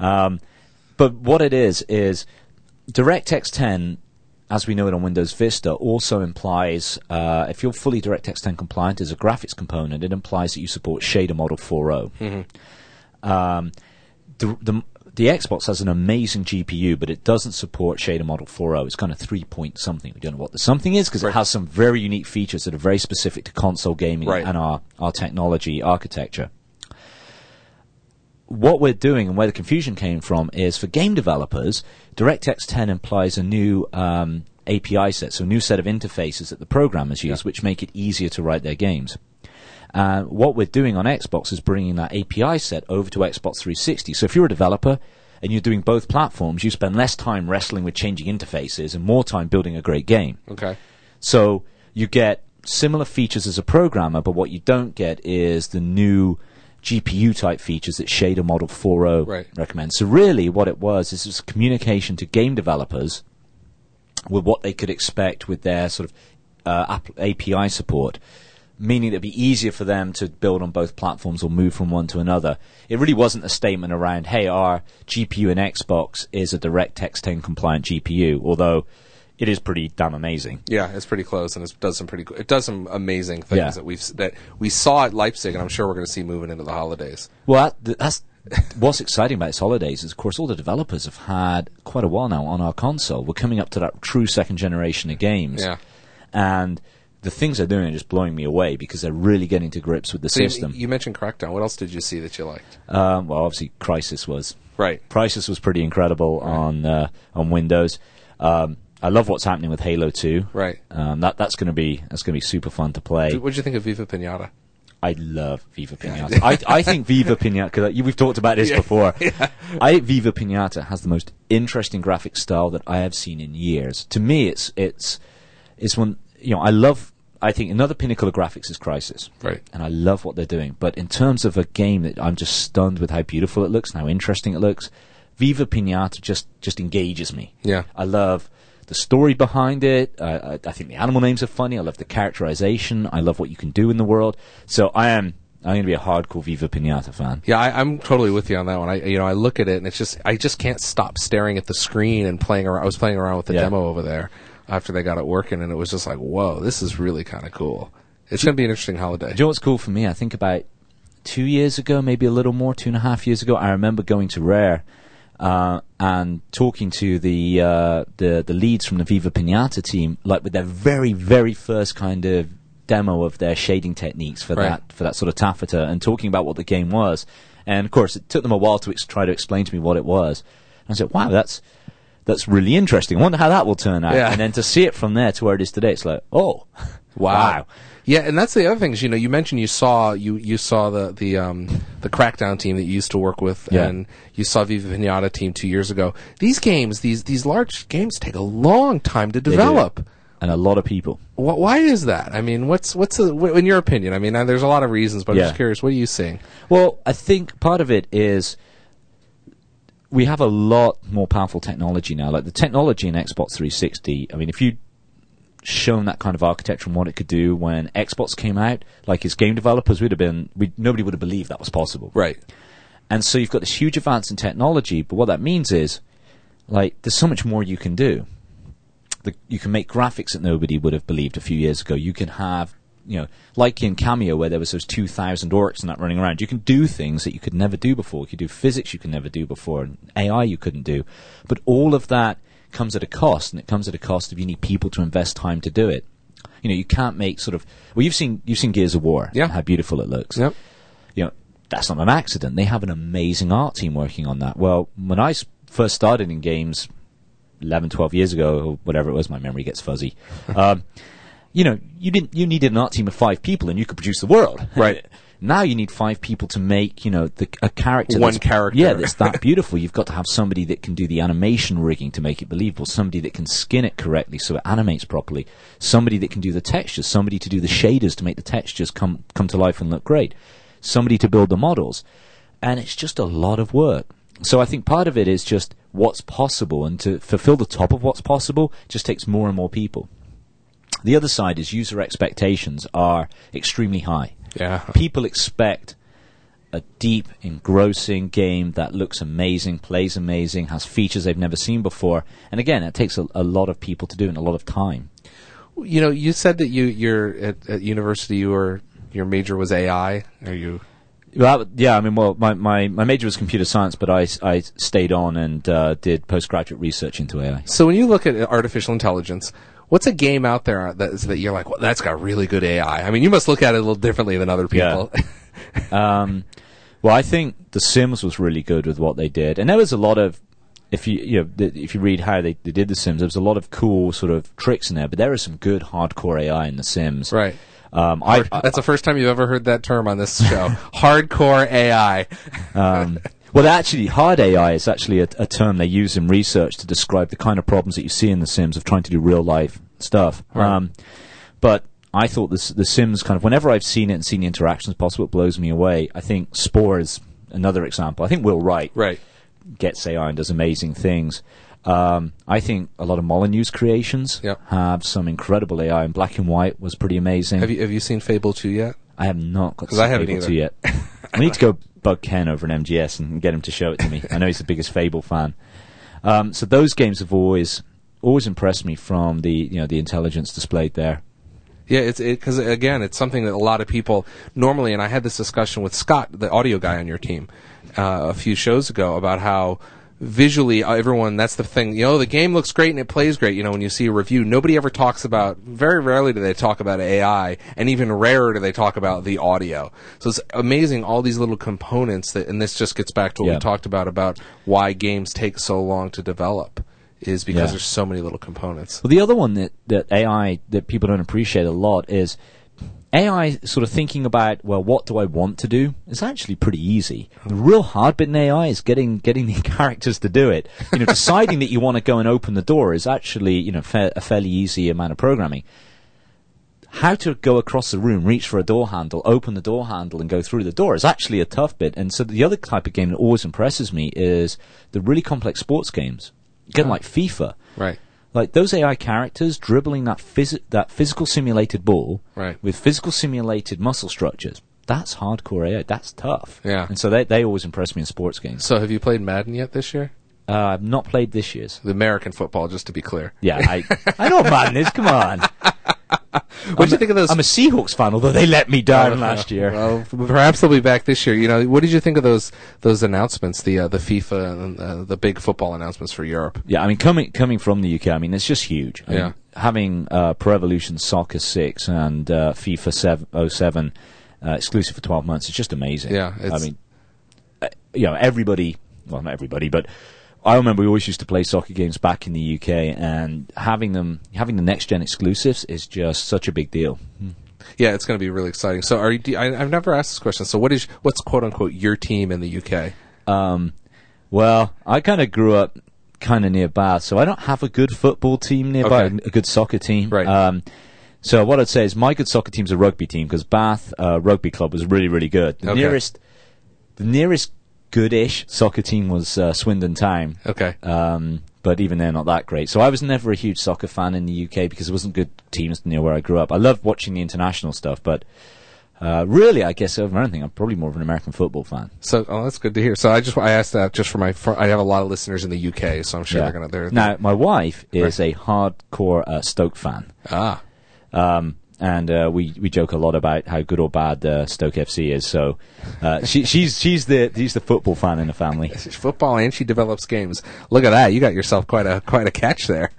But what it is DirectX 10, as we know it on Windows Vista, also implies, if you're fully DirectX 10 compliant as a graphics component, it implies that you support Shader Model 4.0. Mm-hmm. The Xbox has an amazing GPU, but it doesn't support Shader Model 4.0. It's kind of 3-point something. We don't know what the something is, because it has some very unique features that are very specific to console gaming and our technology architecture. What we're doing, and where the confusion came from, is for game developers, DirectX 10 implies a new API set, so a new set of interfaces that the programmers use, which make it easier to write their games. What we're doing on Xbox is bringing that API set over to Xbox 360. So if you're a developer and you're doing both platforms, you spend less time wrestling with changing interfaces and more time building a great game. Okay. So you get similar features as a programmer, but what you don't get is the new GPU-type features that Shader Model 4.0 recommends. So really what it was is communication to game developers with what they could expect with their sort of API support, meaning it would be easier for them to build on both platforms or move from one to another. It really wasn't a statement around, hey, our GPU in Xbox is a DirectX 10 compliant GPU, although it is pretty damn amazing. Yeah, it's pretty close, and it does some amazing things that we saw at Leipzig, and I'm sure we're going to see moving into the holidays. Well, that's what's exciting about this holidays is, of course, all the developers have had quite a while now on our console. We're coming up to that true second generation of games, and the things they're doing are just blowing me away because they're really getting to grips with the system. You mentioned Crackdown. What else did you see that you liked? Well, obviously, Crysis was Crysis was pretty incredible on Windows. I love what's happening with Halo 2. Right. That's going to be super fun to play. What did you think of Viva Pinata? I love Viva Pinata. I think Viva Pinata, because we've talked about this before. I think Viva Pinata has the most interesting graphic style that I have seen in years. To me, it's one. I think another pinnacle of graphics is Crysis. Right. And I love what they're doing. But in terms of a game that I'm just stunned with how beautiful it looks and how interesting it looks, Viva Pinata just engages me. Yeah. I love the story behind it. I think the animal names are funny. I love the characterization. I love what you can do in the world. So I'm going to be a hardcore Viva Pinata fan. Yeah, I'm totally with you on that one. I look at it and I just can't stop staring at the screen and playing around. I was playing around with the demo over there after they got it working, and it was just like, whoa, this is really kind of cool. It's going to be an interesting holiday. Do you know what's cool for me? I think about 2 years ago, maybe a little more, 2.5 years ago, I remember going to Rare and talking to the leads from the Viva Pinata team, like with their very, very first kind of demo of their shading techniques for that sort of taffeta, and talking about what the game was. And of course, it took them a while to try to explain to me what it was. And I said, "Wow, that's really interesting. I wonder how that will turn out." Yeah. And then to see it from there to where it is today, it's like, oh, wow. Yeah, and that's the other thing is, you mentioned you saw the Crackdown team that you used to work with, and you saw Viva Pinata team 2 years ago. These games, these large games, take a long time to develop. and a lot of people. Why is that? I mean, what's in your opinion? I mean, there's a lot of reasons, but I'm just curious. What are you seeing? Well, I think part of it is we have a lot more powerful technology now. Like the technology in Xbox 360, I mean, if you'd shown that kind of architecture and what it could do when Xbox came out, like as game developers, nobody would have believed that was possible. Right. And so you've got this huge advance in technology, but what that means is, like, there's so much more you can do. You can make graphics that nobody would have believed a few years ago. You can have, like in Cameo where there was those 2,000 orcs and that running around. You can do things that you could never do before. You could do physics you could never do before, and AI you couldn't do. But all of that comes at a cost, and it comes at a cost of you need people to invest time to do it. You can't make sort of... Well, you've seen Gears of War, how beautiful it looks. Yep. That's not an accident. They have an amazing art team working on that. Well, when I first started in games 11, 12 years ago, or whatever it was, my memory gets fuzzy. You needed an art team of 5 people and you could produce the world. Right. Now you need 5 people to make, a character. One character. Yeah, that's that beautiful. You've got to have somebody that can do the animation rigging to make it believable, somebody that can skin it correctly so it animates properly, somebody that can do the textures, somebody to do the shaders to make the textures come to life and look great, somebody to build the models. And it's just a lot of work. So I think part of it is just what's possible, and to fulfill the top of what's possible just takes more and more people. The other side is user expectations are extremely high. Yeah. People expect a deep, engrossing game that looks amazing, plays amazing, has features they've never seen before. And again, it takes a lot of people to do and a lot of time. You said that you're at university, your major was AI. Are you... Well, my major was computer science, but I stayed on and did postgraduate research into AI. So when you look at artificial intelligence, what's a game out there that you're like, well, that's got really good AI? I mean, you must look at it a little differently than other people. Yeah. Well, I think The Sims was really good with what they did, and there was a lot of, if you read how they did The Sims, there was a lot of cool sort of tricks in there, but there is some good hardcore AI in The Sims. Right. That's the first time you've ever heard that term on this show. Hardcore AI. Well, actually, hard AI is actually a term they use in research to describe the kind of problems that you see in The Sims of trying to do real-life stuff. Right. But I thought The Sims kind of, whenever I've seen it and seen the interactions possible, it blows me away. I think Spore is another example. I think Will Wright gets AI and does amazing things. I think a lot of Molyneux's creations have some incredible AI, and Black and White was pretty amazing. Have you seen Fable 2 yet? I have not got to see Fable 2 yet. I need to go bug Ken over in MGS and get him to show it to me. I know he's the biggest Fable fan. So those games have always impressed me from the intelligence displayed there. Yeah, because again, it's something that a lot of people normally, and I had this discussion with Scott, the audio guy on your team, a few shows ago about how visually everyone, that's the thing, the game looks great and it plays great. When you see a review, nobody ever talks about, very rarely do they talk about AI, and even rarer do they talk about the audio. So it's amazing, all these little components and this just gets back to what we talked about why games take so long to develop, is because there's so many little components. Well, the other one that AI, that people don't appreciate a lot, is AI sort of thinking about, well, what do I want to do? It's actually pretty easy. The real hard bit in AI is getting the characters to do it. Deciding that you want to go and open the door is actually, a fairly easy amount of programming. How to go across the room, reach for a door handle, open the door handle, and go through the door is actually a tough bit. And so the other type of game that always impresses me is the really complex sports games. Again, like FIFA. Right. Like those AI characters dribbling that physical simulated ball with physical simulated muscle structures. That's hardcore AI. That's tough. Yeah. And so they always impress me in sports games. So have you played Madden yet this year? I've not played this year's. The American football, just to be clear. Yeah, I know what Madden is. Come on. What did you think of those? I'm a Seahawks fan, although they let me down last year. Well, perhaps they'll be back this year. What did you think of those announcements, the FIFA and the big football announcements for Europe? Yeah, I mean, coming from the UK, I mean, it's just huge. I mean, having Pro Evolution Soccer 6 and FIFA 07 exclusive for 12 months, it's just amazing. Yeah, I mean, everybody, well, not everybody, but I remember we always used to play soccer games back in the UK, and having the next gen exclusives is just such a big deal. Yeah, it's going to be really exciting. So, I've never asked this question. So, what's quote unquote your team in the UK? Well, I kind of grew up kind of near Bath, so I don't have a good football team nearby, Okay. a good soccer team. Right. So what I'd say is my good soccer team's a rugby team, because Bath Rugby Club was really, really good. The nearest good-ish soccer team was Swindon Town. Okay. But even they're not that great. So I was never a huge soccer fan in the UK because there wasn't good teams near where I grew up. I loved watching the international stuff, but really, I guess over anything, I'm probably more of an American football fan. So, that's good to hear. So I asked that just for I have a lot of listeners in the UK, so I'm sure Yeah. they're going to. Now, my wife is a hardcore Stoke fan. Ah. And we joke a lot about how good or bad Stoke FC is. So she's the football fan in the family. She's football and she develops games. Look at that! You got yourself quite a catch there,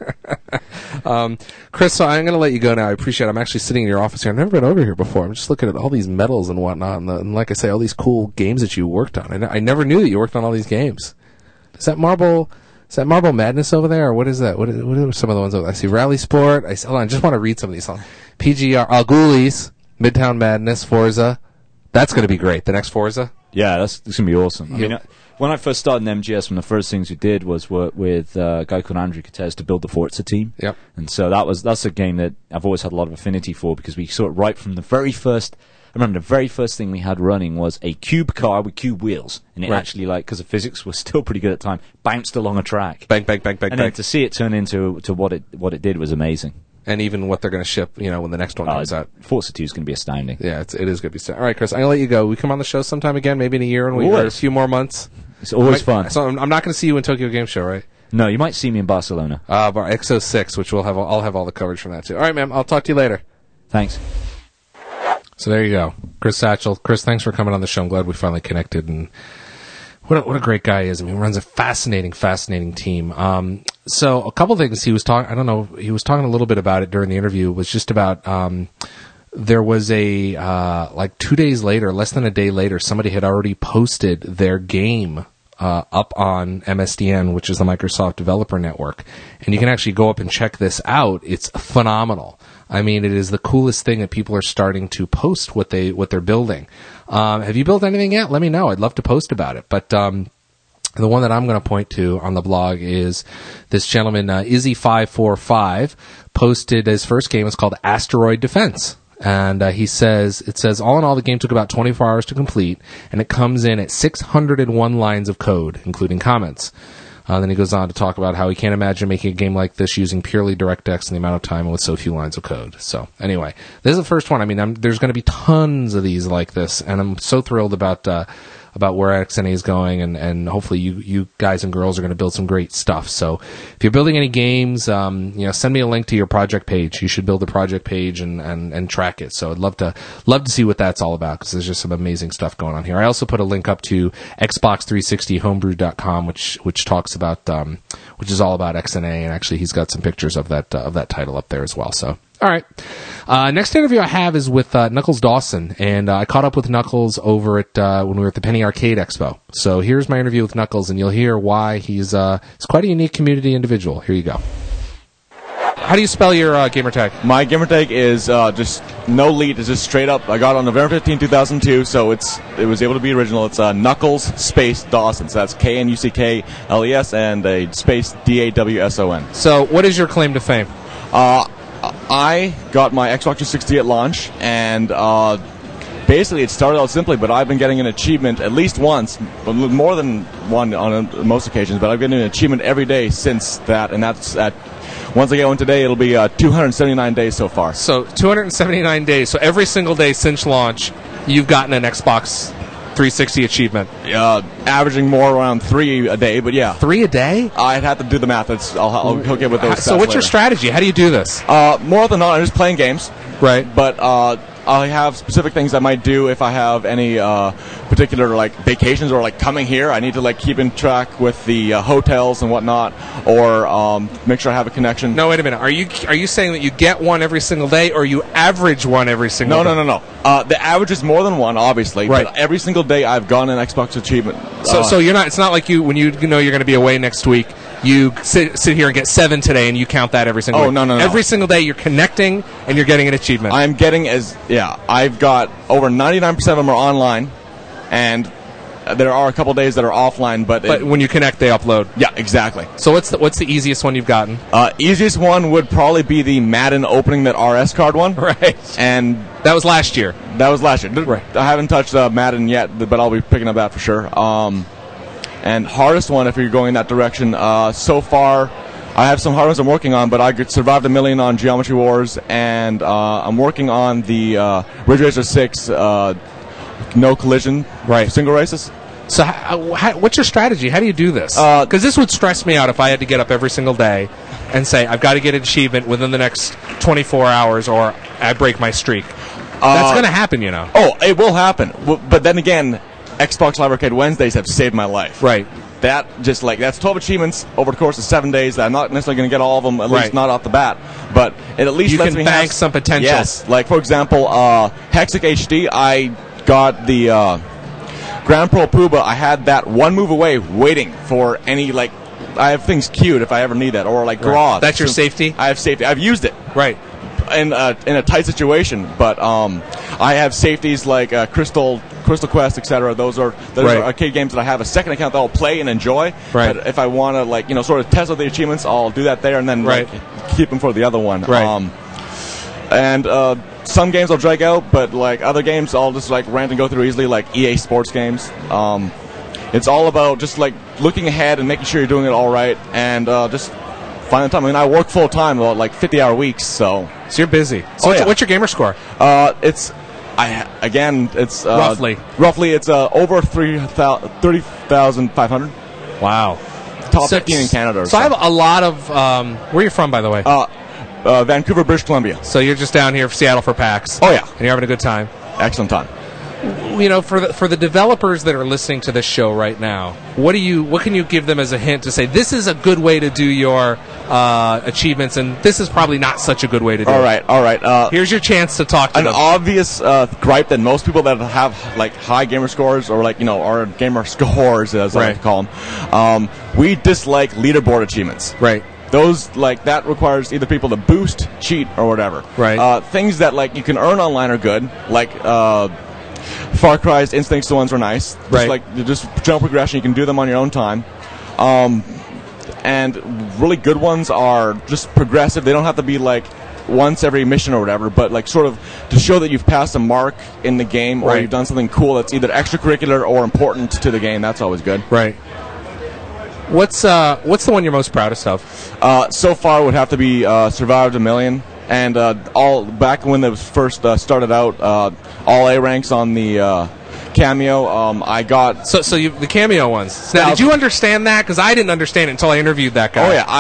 Chris. So I'm going to let you go now. I appreciate it. I'm actually sitting in your office here. I've never been over here before. I'm just looking at all these medals and whatnot, and like I say, all these cool games that you worked on. I never knew that you worked on all these games. Is that Marble Madness over there, or what is that? What are some of the ones over there? I see Rally Sport. Hold on, I just want to read some of these. PGR, Ghoulies, Midtown Madness, Forza. That's going to be great. The next Forza. Yeah, that's going to be awesome. I Yep. mean, when I first started in MGS, one of the first things we did was work with a guy called Andrew Cortez to build the Forza team. Yep. And so that's a game that I've always had a lot of affinity for, because we sort of right from the very first. I remember the very first thing we had running was a cube car with cube wheels, and it Right. actually, because the physics was still pretty good at the time, bounced along a track. Bang, bang, bang, bang, And bang. then to see it turn into what it did was amazing. And even what they're going to ship, when the next one comes out. Forza 2 is going to be astounding. Yeah, it is going to be. All right, Chris, I'm going to let you go. We come on the show sometime again, maybe in a year, or a Always. few more months. It's always fun. So I'm not going to see you in Tokyo Game Show, right? No, you might see me in Barcelona. But XO6, which I'll have all the coverage from that too. All right, ma'am. I'll talk to you later. Thanks. So there you go, Chris Satchel. Chris, thanks for coming on the show. I'm glad we finally connected, and what a great guy he is. I mean, he runs a fascinating team. So a couple things he was talking. I don't know. He was talking a little bit about it during the interview. It was just about there was a 2 days later, less than a day later, somebody had already posted their game up on MSDN, which is the Microsoft Developer Network, and you can actually go up and check this out. It's phenomenal. I mean, it is the coolest thing that people are starting to post what they're building. Have you built anything yet? Let me know. I'd love to post about it. But the one that I'm going to point to on the blog is this gentleman, Izzy545, posted his first game. It's called Asteroid Defense. And it says, all in all, the game took about 24 hours to complete, and it comes in at 601 lines of code, including comments. Then he goes on to talk about how he can't imagine making a game like this using purely DirectX in the amount of time and with so few lines of code. So anyway, this is the first one. I mean, there's going to be tons of these like this, and I'm so thrilled about where XNA is going, and hopefully you guys and girls are going to build some great stuff. So if you're building any games, send me a link to your project page. You should build a project page and track it. So I'd love to see what that's all about, because there's just some amazing stuff going on here. I also put a link up to Xbox360homebrew.com, which talks about which is all about XNA, and actually he's got some pictures of that title up there as well. So. All right. Next interview I have is with Knuckles Dawson, and I caught up with Knuckles over at when we were at the Penny Arcade Expo. So here's my interview with Knuckles, and you'll hear why he's quite a unique community individual. Here you go. How do you spell your gamer tag? My gamer tag is just no lead. It's just straight up. I got it on November 15, 2002, so it was able to be original. It's Knuckles space Dawson. So that's KNUCKLES and a space DAWSON. So what is your claim to fame? I got my Xbox 360 at launch, and basically it started out simply, but I've been getting an achievement at least once, but more than one on most occasions, but I've gotten an achievement every day since that, and that's at, once I get one today, it'll be 279 days so far. So 279 days. So every single day since launch, you've gotten an Xbox 360 achievement. Averaging more around 3 a day, but yeah. 3 a day? I'd have to do the math. I'll hook it with those stats So what's your later. strategy? How do you do this? More than not, I'm just playing games. Right. But I have specific things I might do if I have any particular vacations or coming here. I need to keep in track with the hotels and whatnot, or make sure I have a connection. No, wait a minute. Are you saying that you get one every single day, or you average one every single day? No. The average is more than one, obviously. Right. But every single day I've gotten an Xbox achievement. So you're not. It's not like when you know you're going to be away next week. You sit here and get 7 today, and you count that every single week. No. Every single day you're connecting, and you're getting an achievement. I'm getting I've got over 99% of them are online, and there are a couple days that are offline, but when you connect, they upload. Yeah, exactly. So what's the easiest one you've gotten? Easiest one would probably be the Madden opening that RS card one. Right. And that was last year. Right. I haven't touched Madden yet, but I'll be picking up that for sure. And hardest one, if you're going in that direction, so far, I have some hard ones I'm working on, but I survived 1 million on Geometry Wars, and I'm working on the Ridge Racer 6 no collision single races. So what's your strategy? How do you do this? Because this would stress me out if I had to get up every single day and say, I've got to get an achievement within the next 24 hours or I break my streak. That's going to happen, you know. Oh, it will happen. But then again, Xbox Live Arcade Wednesdays have saved my life. Right. That's 12 achievements over the course of 7 days. That I'm not necessarily going to get all of them, at least not off the bat. But it at least lets me bank some potential. Yes. Like, for example, Hexic HD, I got the Grand Pro Pooba. I had that one move away waiting for any, like, I have things queued if I ever need that. Or, like, Garage. That's your safety? I have safety. I've used it. Right. In a tight situation, but I have safeties like Crystal Quest, etc. Those are arcade games that I have a second account that I'll play and enjoy. Right. But if I want to sort of test out the achievements, I'll do that there and then keep them for the other one. Right. And some games I'll drag out, but like other games I'll just like rant and go through easily, like EA Sports games. It's all about just like looking ahead and making sure you're doing it all right, and just find the time. I mean, I work full time, like 50-hour weeks, so you're busy. So what's your gamer score? It's roughly it's over 30,500. Wow. Top 15 in Canada. So I have a lot of. Where are you from, by the way? Vancouver, British Columbia. So you're just down here for Seattle for PAX. Oh yeah, and you're having a good time. Excellent time. You know, for the developers that are listening to this show right now, what can you give them as a hint to say this is a good way to do your achievements, and this is probably not such a good way to do it? All right. Here's your chance to talk to them. An obvious gripe that most people that have like high gamer scores or like or gamer scores as I like to call them, we dislike leaderboard achievements. Right. Those that requires either people to boost, cheat, or whatever. Right. Things that like you can earn online are good, like. Far Cry's Instincts, the ones are nice. Just general progression, you can do them on your own time. And really good ones are just progressive. They don't have to be like once every mission or whatever, but like sort of to show that you've passed a mark in the game or you've done something cool that's either extracurricular or important to the game. That's always good. Right. What's the one you're most proudest of? So far would have to be Survived 1 Million. And all back when it was first started out, all A ranks on the Cameo. I got the Cameo ones. Now, did you understand that? Because I didn't understand it until I interviewed that guy. Oh yeah,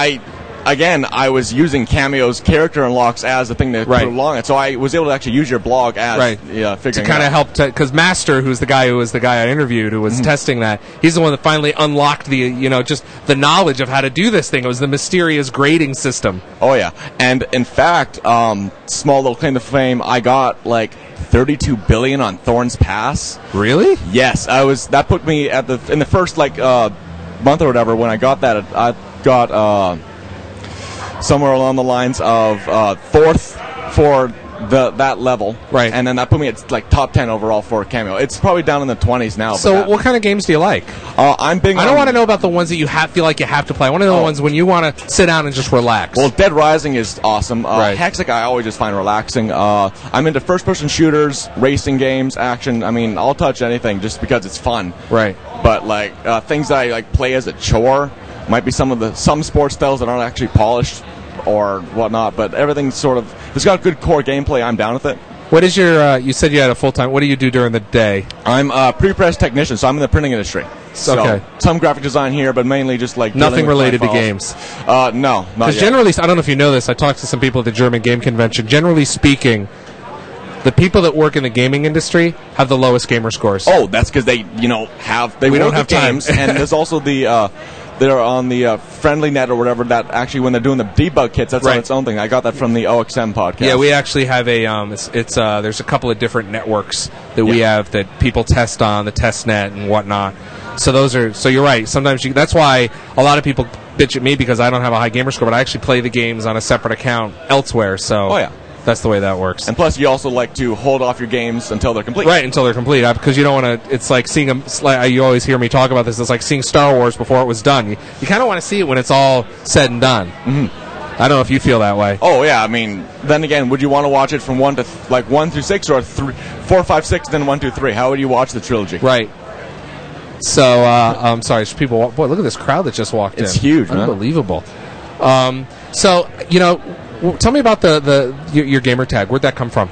I was using Cameo's character unlocks as the thing to put along it, so I was able to actually use your blog as figuring to kind of help because Master, who's the guy I interviewed who was testing that, he's the one that finally unlocked the just the knowledge of how to do this thing. It was the mysterious grading system. Oh yeah, and in fact, small little claim to fame, I got like 32 billion on Thorns Pass. Really? Yes, that put me in the first like month or whatever when I got that. I got somewhere along the lines of fourth for that level, right? And then that put me at like top 10 overall for Cameo. It's probably down in the 20s now. So, what kind of games do you like? I'm big. I don't want to know about the ones that you feel like you have to play. I want to know the ones when you want to sit down and just relax. Well, Dead Rising is awesome. Hexic I always just find relaxing. I'm into first-person shooters, racing games, action. I mean, I'll touch anything just because it's fun. Right. But like things that I like play as a chore might be some sports styles that aren't actually polished or whatnot, but everything's sort of, if it's got good core gameplay, I'm down with it. What is your, you said you had a full-time, what do you do during the day? I'm a pre-press technician, so I'm in the printing industry. So some graphic design here, but mainly just like nothing related to games. No, not yet. Because generally, I don't know if you know this, I talked to some people at the German Game Convention, generally speaking, the people that work in the gaming industry have the lowest gamer scores. Oh, that's because they don't have games, and there's also they're on the Friendly Net or whatever. That actually, when they're doing the debug kits, that's on its own thing. I got that from the OXM podcast. Yeah, we actually have a there's a couple of different networks that we have that people test on the test net and whatnot. So you're right. Sometimes that's why a lot of people bitch at me because I don't have a high gamer score, but I actually play the games on a separate account elsewhere. So That's the way that works. And plus, you also like to hold off your games until they're complete. Right, until they're complete. Because you don't want to... It's like seeing them... You always hear me talk about this. It's like seeing Star Wars before it was done. You kind of want to see it when it's all said and done. Mm-hmm. I don't know if you feel that way. Oh, yeah. I mean, then again, would you want to watch it from 1 through 6 or 4, 5, 6, then 1, 2, 3? How would you watch the trilogy? Right. So, I'm sorry, people... Boy, look at this crowd that just walked in. It's huge, man. Unbelievable. So, tell me about your gamer tag. Where'd that come from?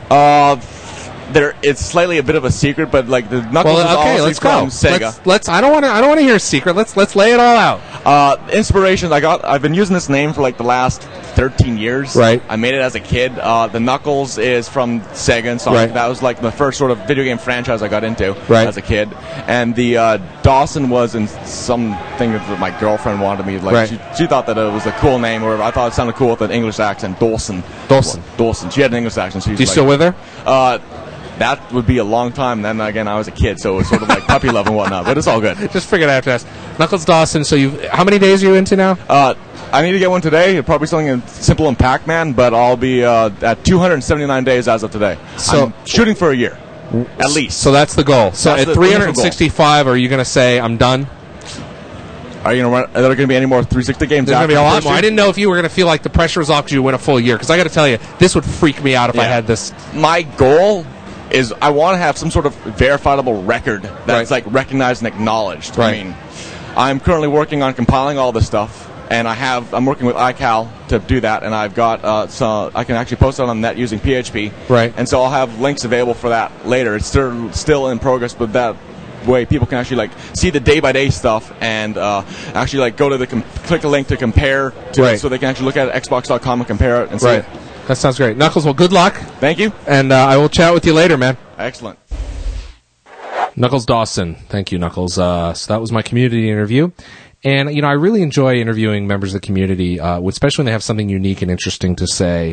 It's slightly a bit of a secret, but like the Knuckles is honestly from Sega. Let's. I don't want to hear a secret. Let's lay it all out. Inspirations. I've been using this name for like the last 13 years. Right. I made it as a kid. The Knuckles is from Sega and Sonic. Right. That was like the first sort of video game franchise I got into right. as a kid. And the Dawson was in something that my girlfriend wanted me. Like right. she thought that it was a cool name, or I thought it sounded cool with an English accent. Dawson. She had an English accent. So do you still with her? That would be a long time. Then again, I was a kid, so it was sort of like puppy love and whatnot. But it's all good. Just figured I have to ask. Knuckles Dawson. So how many days are you into now? I need to get one today. Probably something simple in Pac-Man, but I'll be at 279 days as of today. So I'm shooting for a year, at least. So that's the goal. So at 365, are you going to say I'm done? Are there going to be any more 360 games? There's going to be a lot more. I didn't know if you were going to feel like the pressure was off because you win a full year. Because I got to tell you, this would freak me out if I had this. My goal is I want to have some sort of verifiable record that's like recognized and acknowledged. Right. I mean, I'm currently working on compiling all this stuff, and I'm working with iCal to do that, and I've got so I can actually post it on the net using PHP. Right. And so I'll have links available for that later. It's still in progress, but that way people can actually like see the day-by-day stuff and actually like go to click a link to compare to it, so they can actually look at Xbox.com and compare it and see it. That sounds great. Knuckles, well, good luck. Thank you. And I will chat with you later, man. Excellent. Knuckles Dawson. Thank you, Knuckles. So that was my community interview. And, I really enjoy interviewing members of the community, especially when they have something unique and interesting to say,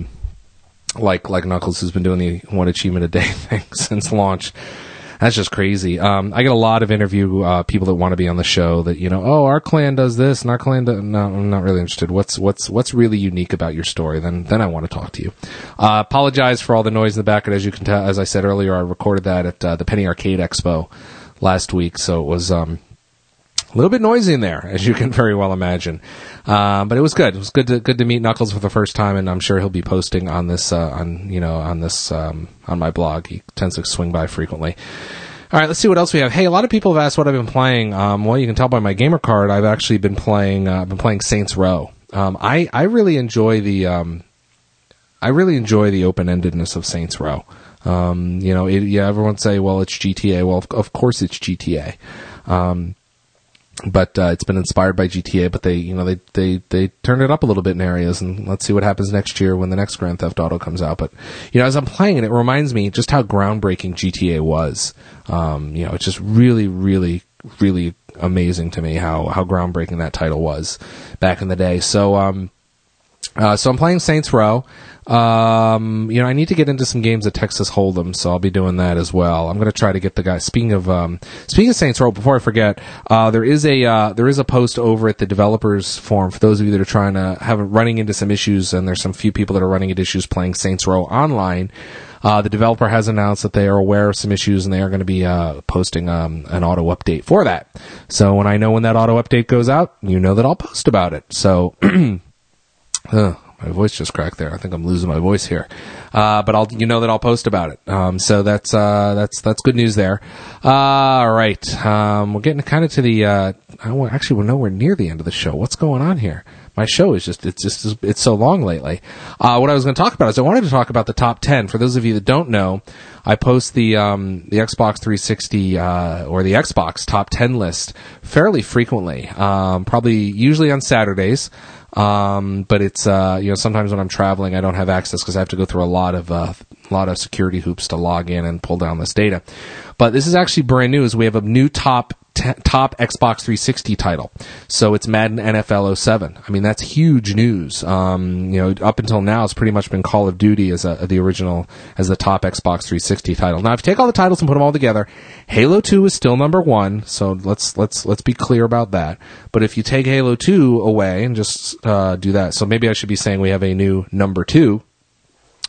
like Knuckles, who's been doing the one achievement a day thing since launch. That's just crazy. I get a lot of interview people that want to be on the show that, our clan does this and our clan does... No, I'm not really interested. What's really unique about your story? Then I want to talk to you. Apologize for all the noise in the background. As you can tell, as I said earlier, I recorded that at the Penny Arcade Expo last week, so it was a little bit noisy in there, as you can very well imagine. But it was good. It was good to meet Knuckles for the first time, and I'm sure he'll be posting on this on my blog. He tends to swing by frequently. All right, let's see what else we have. Hey, a lot of people have asked what I've been playing. Well, you can tell by my gamer card, I've actually been playing Saints Row. I really enjoy the open-endedness of Saints Row. Everyone say, well, it's GTA. Well, of course it's GTA. But it's been inspired by GTA, but they turned it up a little bit in areas, and let's see what happens next year when the next Grand Theft Auto comes out. But as I'm playing it reminds me just how groundbreaking GTA was. It's just really, really, really amazing to me how groundbreaking that title was back in the day. So I'm playing Saints Row. I need to get into some games of Texas Hold'em, so I'll be doing that as well. I'm going to try to get the guy. Speaking of Saints Row, before I forget, there is a post over at the developers forum for those of you that are trying to running into some issues, and there's some few people that are running into issues playing Saints Row online. The developer has announced that they are aware of some issues, and they are going to be posting an auto update for that. So when I know when that auto update goes out, that I'll post about it. So. My voice just cracked there. I think I'm losing my voice here. But that I'll post about it. So that's good news there. All right. We're getting kind of to the, we're nowhere near the end of the show. What's going on here? My show is it's so long lately. What I was going to talk about is I wanted to talk about the top 10. For those of you that don't know, I post the Xbox 360, or the Xbox top 10 list fairly frequently. Usually on Saturdays. But it's, sometimes when I'm traveling, I don't have access because I have to go through a lot of security hoops to log in and pull down this data. But this is actually brand new, is we have a new top Xbox 360 title. So it's Madden NFL 07. I mean, that's huge news. Up until now, it's pretty much been Call of Duty as the original, as the top Xbox 360 title. Now, if you take all the titles and put them all together, Halo 2 is still number one. So let's be clear about that. But if you take Halo 2 away and just do that, so maybe I should be saying we have a new number 2.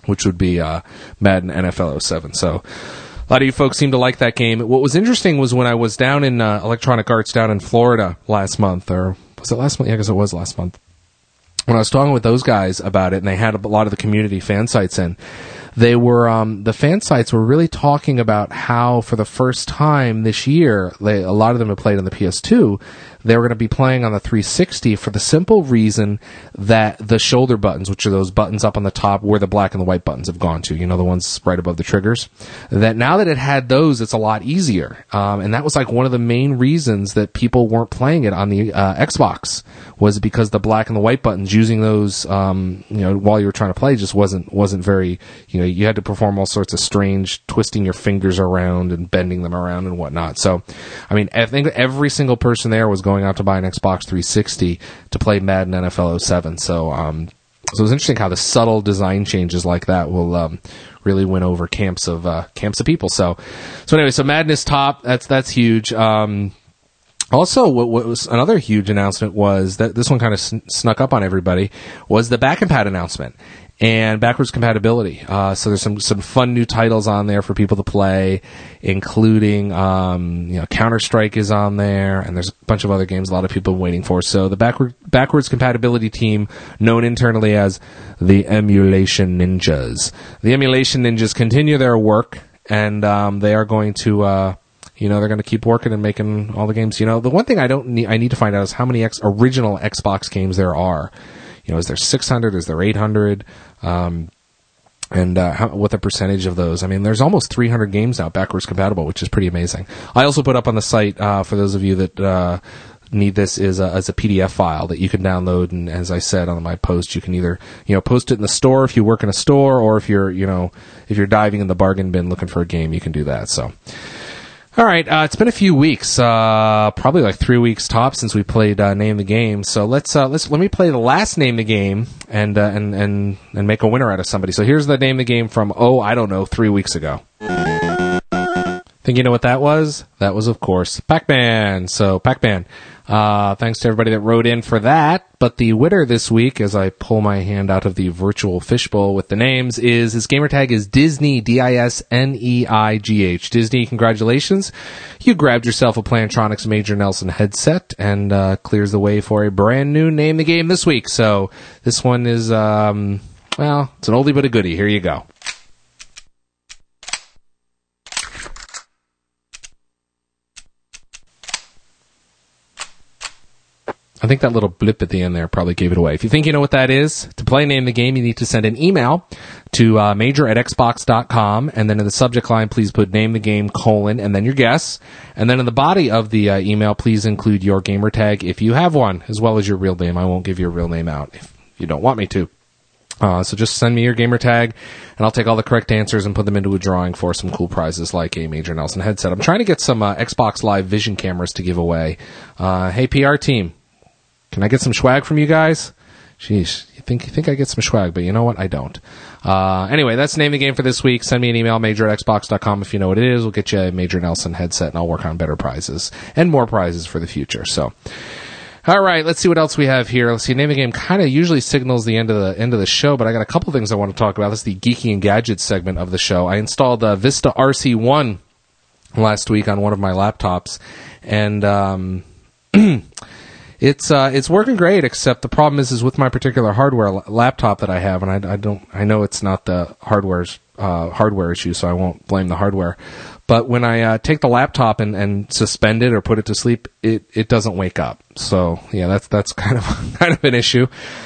which would be Madden NFL 07. So a lot of you folks seem to like that game. What was interesting was when I was down in Electronic Arts down in Florida last month, or was it last month? Yeah, I guess it was last month. When I was talking with those guys about it, and they had a lot of the community fan sites in, they were the fan sites were really talking about how for the first time this year, a lot of them have played on the PS2. They were going to be playing on the 360 for the simple reason that the shoulder buttons, which are those buttons up on the top where the black and the white buttons have gone to, the ones right above the triggers, that now that it had those, it's a lot easier. And that was like one of the main reasons that people weren't playing it on the Xbox, was because the black and the white buttons, using those, while you were trying to play, just wasn't very, you had to perform all sorts of strange twisting your fingers around and bending them around and whatnot. So, I mean, I think every single person there was going out to buy an Xbox 360 to play Madden NFL 07. So it was interesting how the subtle design changes like that will really win over camps of people. So anyway, so Madden is top. That's huge. Also, what was another huge announcement was that this one kind of snuck up on everybody, was the back and pad announcement and backwards compatibility. So there's some fun new titles on there for people to play, including Counter-Strike is on there, and there's a bunch of other games a lot of people are waiting for. So the backwards compatibility team, known internally as the Emulation Ninjas. The Emulation Ninjas continue their work, and they are going to they're going to keep working and making all the games. The one thing I need to find out is how many original Xbox games there are. Is there 600? Is there 800? And what the percentage of those? I mean, there's almost 300 games now backwards compatible, which is pretty amazing. I also put up on the site, for those of you that need this, is as a PDF file that you can download. And as I said on my post, you can either post it in the store if you work in a store, or if you're diving in the bargain bin looking for a game, you can do that. So. All right, it's been a few weeks, probably like 3 weeks tops since we played Name the Game. So let me play the last Name the Game and make a winner out of somebody. So here's the Name the Game from 3 weeks ago. Think you know what that was? That was, of course, Pac-Man. So Pac-Man. Thanks to everybody that wrote in for that. But the winner this week, as I pull my hand out of the virtual fishbowl with the names, his gamertag is Disney, DISNEIGH. Disney, congratulations. You grabbed yourself a Plantronics Major Nelson headset and clears the way for a brand new Name the Game this week. So this one is, it's an oldie but a goodie. Here you go. I think that little blip at the end there probably gave it away. If you think you know what that is, to play Name the Game, you need to send an email to major@xbox.com, and then in the subject line, please put Name the Game, and then your guess. And then in the body of the email, please include your gamer tag if you have one, as well as your real name. I won't give your real name out if you don't want me to. So just send me your gamer tag, and I'll take all the correct answers and put them into a drawing for some cool prizes like a Major Nelson headset. I'm trying to get some Xbox Live Vision cameras to give away. Hey, PR team. Can I get some swag from you guys? Sheesh, you think I get some swag, but you know what? I don't. Anyway, that's Name the Game for this week. Send me an email, major@xbox.com, if you know what it is. We'll get you a Major Nelson headset, and I'll work on better prizes and more prizes for the future. So, all right, let's see what else we have here. Let's see. Name the Game kind of usually signals the end of the show, but I got a couple things I want to talk about. This is the Geeky and Gadgets segment of the show. I installed Vista RC1 last week on one of my laptops, and It's working great, except the problem is with my particular hardware laptop that I have, and I know it's not the hardware issue, so I won't blame the hardware. But when I take the laptop and suspend it or put it to sleep, it doesn't wake up. So yeah, that's kind of an issue.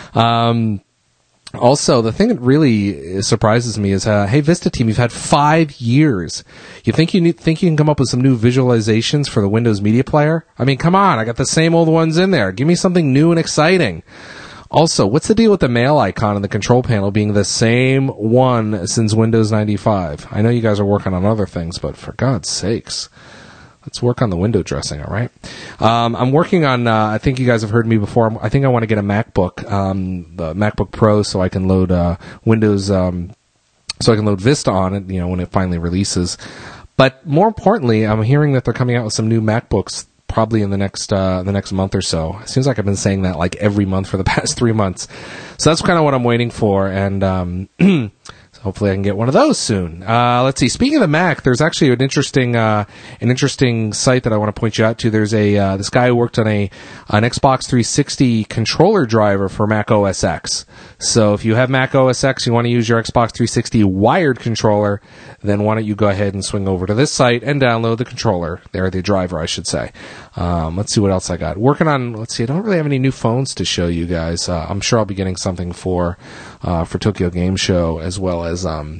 Also, the thing that really surprises me is, hey, Vista team, you've had 5 years. You think you can come up with some new visualizations for the Windows Media Player? I mean, come on, I got the same old ones in there. Give me something new and exciting. Also, what's the deal with the mail icon in the control panel being the same one since Windows 95? I know you guys are working on other things, but for God's sakes, let's work on the window dressing, all right? I'm working on, I think you guys have heard me before, I think I want to get a MacBook, the MacBook Pro, so I can load Windows, so I can load Vista on it, when it finally releases. But more importantly, I'm hearing that they're coming out with some new MacBooks probably in the next month or so. It seems like I've been saying that like every month for the past 3 months. So that's kind of what I'm waiting for, and So hopefully I can get one of those soon. Let's see. Speaking of the Mac, there's actually an interesting site that I want to point you out to. There's this guy who worked on an Xbox 360 controller driver for Mac OS X. So if you have Mac OS X, you want to use your Xbox 360 wired controller, then why don't you go ahead and swing over to this site and download the controller, the driver, I should say. Let's see what else I got. Working on, I don't really have any new phones to show you guys. I'm sure I'll be getting something for Tokyo Game Show as well as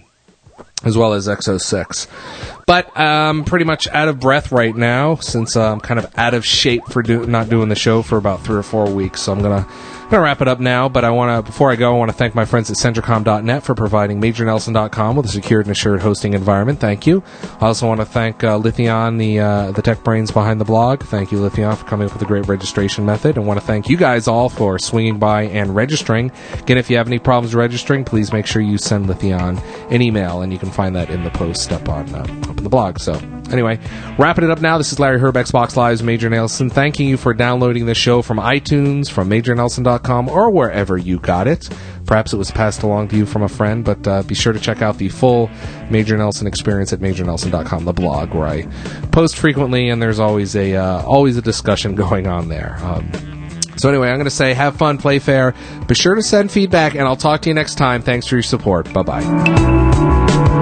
X06. But I'm pretty much out of breath right now since I'm kind of out of shape for not doing the show for about 3 or 4 weeks. So I'm gonna wrap it up now. But before I go, I want to thank my friends at Centricom.net for providing MajorNelson.com with a secured and assured hosting environment. Thank you. I also want to thank Lithion, the tech brains behind the blog. Thank you, Lithion, for coming up with a great registration method. I want to thank you guys all for swinging by and registering. Again, if you have any problems registering, please make sure you send Lithion an email, and you can find that in the post up on the blog. So anyway, wrapping it up now. This is Larry Herb, Xbox Live's Major Nelson, thanking you for downloading the show from iTunes, from MajorNelson.com, or wherever you got it. Perhaps it was passed along to you from a friend, but be sure to check out the full Major Nelson experience at MajorNelson.com, the blog, where I post frequently, and there's always a discussion going on there. So anyway, I'm going to say have fun, play fair. Be sure to send feedback, and I'll talk to you next time. Thanks for your support. Bye-bye.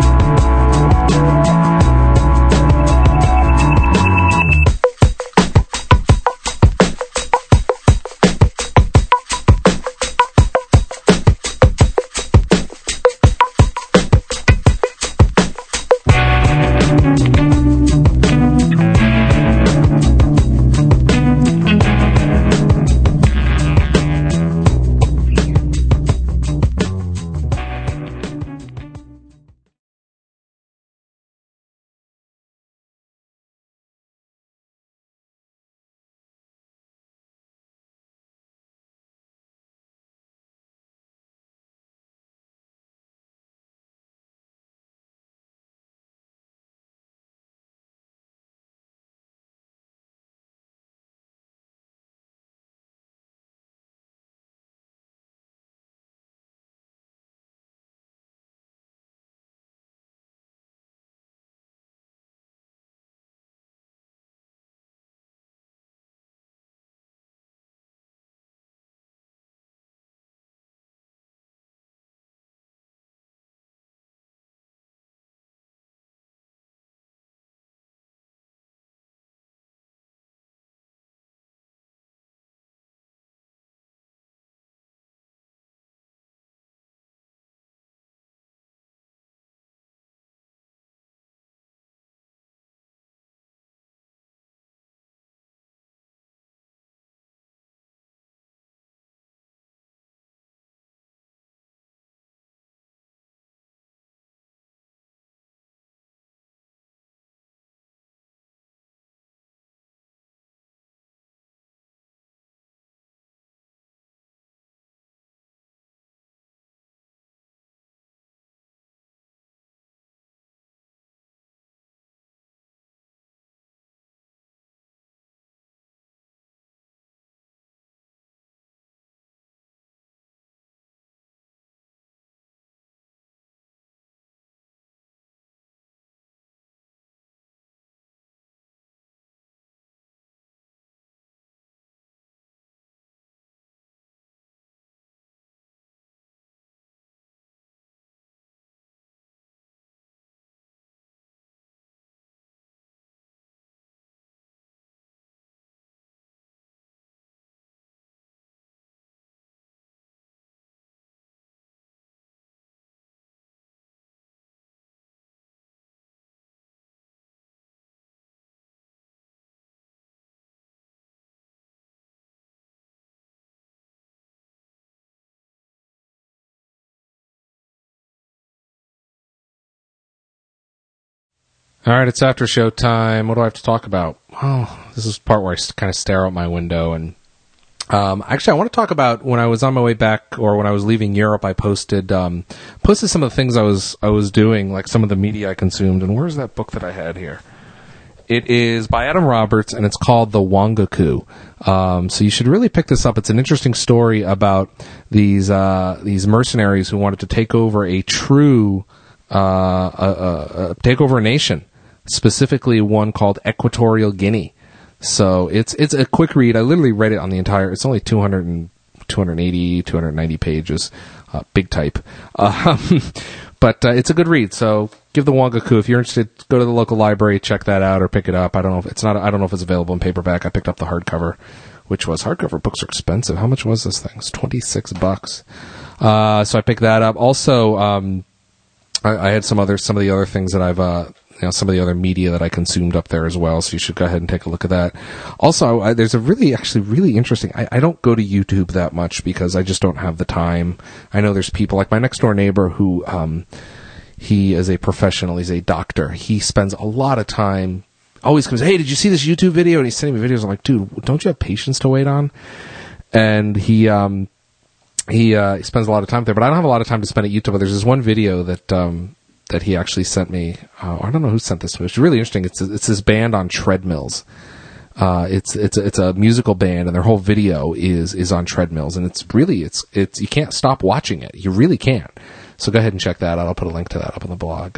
All right, it's after show time. What do I have to talk about? Oh, this is the part where I kind of stare out my window. And actually, I want to talk about when I was on my way back, or when I was leaving Europe. I posted some of the things I was doing, like some of the media I consumed. And where's that book that I had here? It is by Adam Roberts, and it's called The Wangaku. So you should really pick this up. It's an interesting story about these mercenaries who wanted to take over a true take over a nation, specifically one called Equatorial Guinea. So it's a quick read. I literally read it on the entire. It's only 290 pages, big type. But it's a good read. So give The Wangaku, if you're interested, go to the local library, check that out, or pick it up. I don't know if it's available in paperback. I picked up the hardcover, which was hardcover books are expensive. How much was this thing? It's $26. So I picked that up. Also, I had some of the other things that I've some of the other media that I consumed up there as well, so you should go ahead and take a look at that. Also, there's a really interesting, I don't go to YouTube that much because I just don't have the time. I know there's people, like my next door neighbor who, he is a professional, he's a doctor. He spends a lot of time, always comes, hey, did you see this YouTube video? And he's sending me videos. I'm like, dude, don't you have patience to wait on? And he spends a lot of time there, but I don't have a lot of time to spend at YouTube. But there's this one video that he actually sent me. I don't know who sent this to me. It's really interesting. It's this band on treadmills. It's a musical band, and their whole video is on treadmills, and it's you can't stop watching it. You really can't. So go ahead and check that out. I'll put a link to that up on the blog.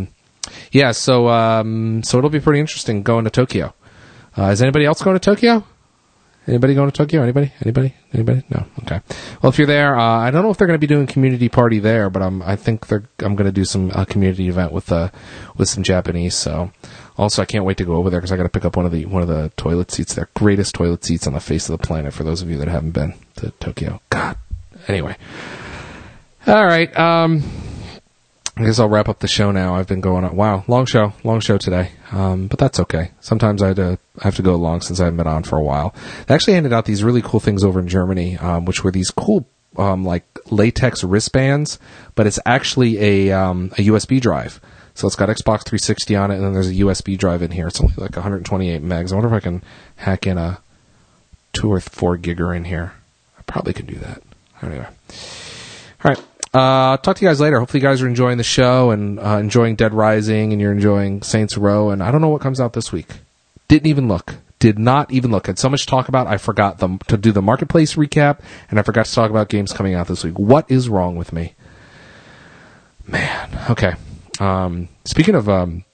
So it'll be pretty interesting going to Tokyo. Is anybody else going to Tokyo? Anybody going to Tokyo? Anybody? No. Okay. Well, if you're there, I don't know if they're going to be doing community party there, but I think I'm going to do some community event with some Japanese. So, also, I can't wait to go over there because I got to pick up one of the toilet seats there. Greatest toilet seats on the face of the planet. For those of you that haven't been to Tokyo, God. Anyway, all right. I guess I'll wrap up the show now. I've been going on. Wow, long show today. But that's okay. Sometimes I have to go long since I haven't been on for a while. They actually handed out these really cool things over in Germany, which were these cool, like latex wristbands, but it's actually a USB drive. So it's got Xbox 360 on it, and then there's a USB drive in here. It's only like 128 megs. I wonder if I can hack in a 2 or 4 gigger in here. I probably could do that. Anyway. All right. Talk to you guys later. Hopefully you guys are enjoying the show and enjoying Dead Rising, and you're enjoying Saints Row, and I don't know what comes out this week. Did not even look. Had so much to talk about, I forgot to do the Marketplace recap, and I forgot to talk about games coming out this week. What is wrong with me? Man. Okay. Speaking of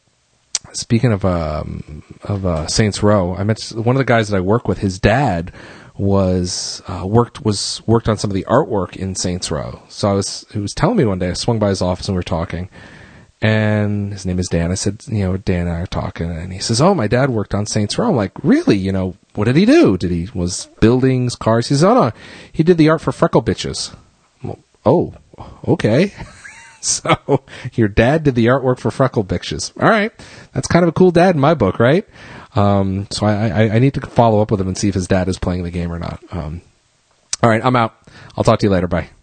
Saints Row, I met one of the guys that I work with. His dad worked on some of the artwork in Saints Row. So he was telling me one day, I swung by his office and we were talking, and his name is Dan. I said, Dan and I are talking, and he says, oh, my dad worked on Saints Row. I'm like, really? What did he do? Was buildings, cars? He says, oh, no, he did the art for Freckle Bitches. Well, oh, okay. So your dad did the artwork for Freckle Bitches. All right. That's kind of a cool dad in my book, right? So I need to follow up with him and see if his dad is playing the game or not. All right, I'm out. I'll talk to you later. Bye.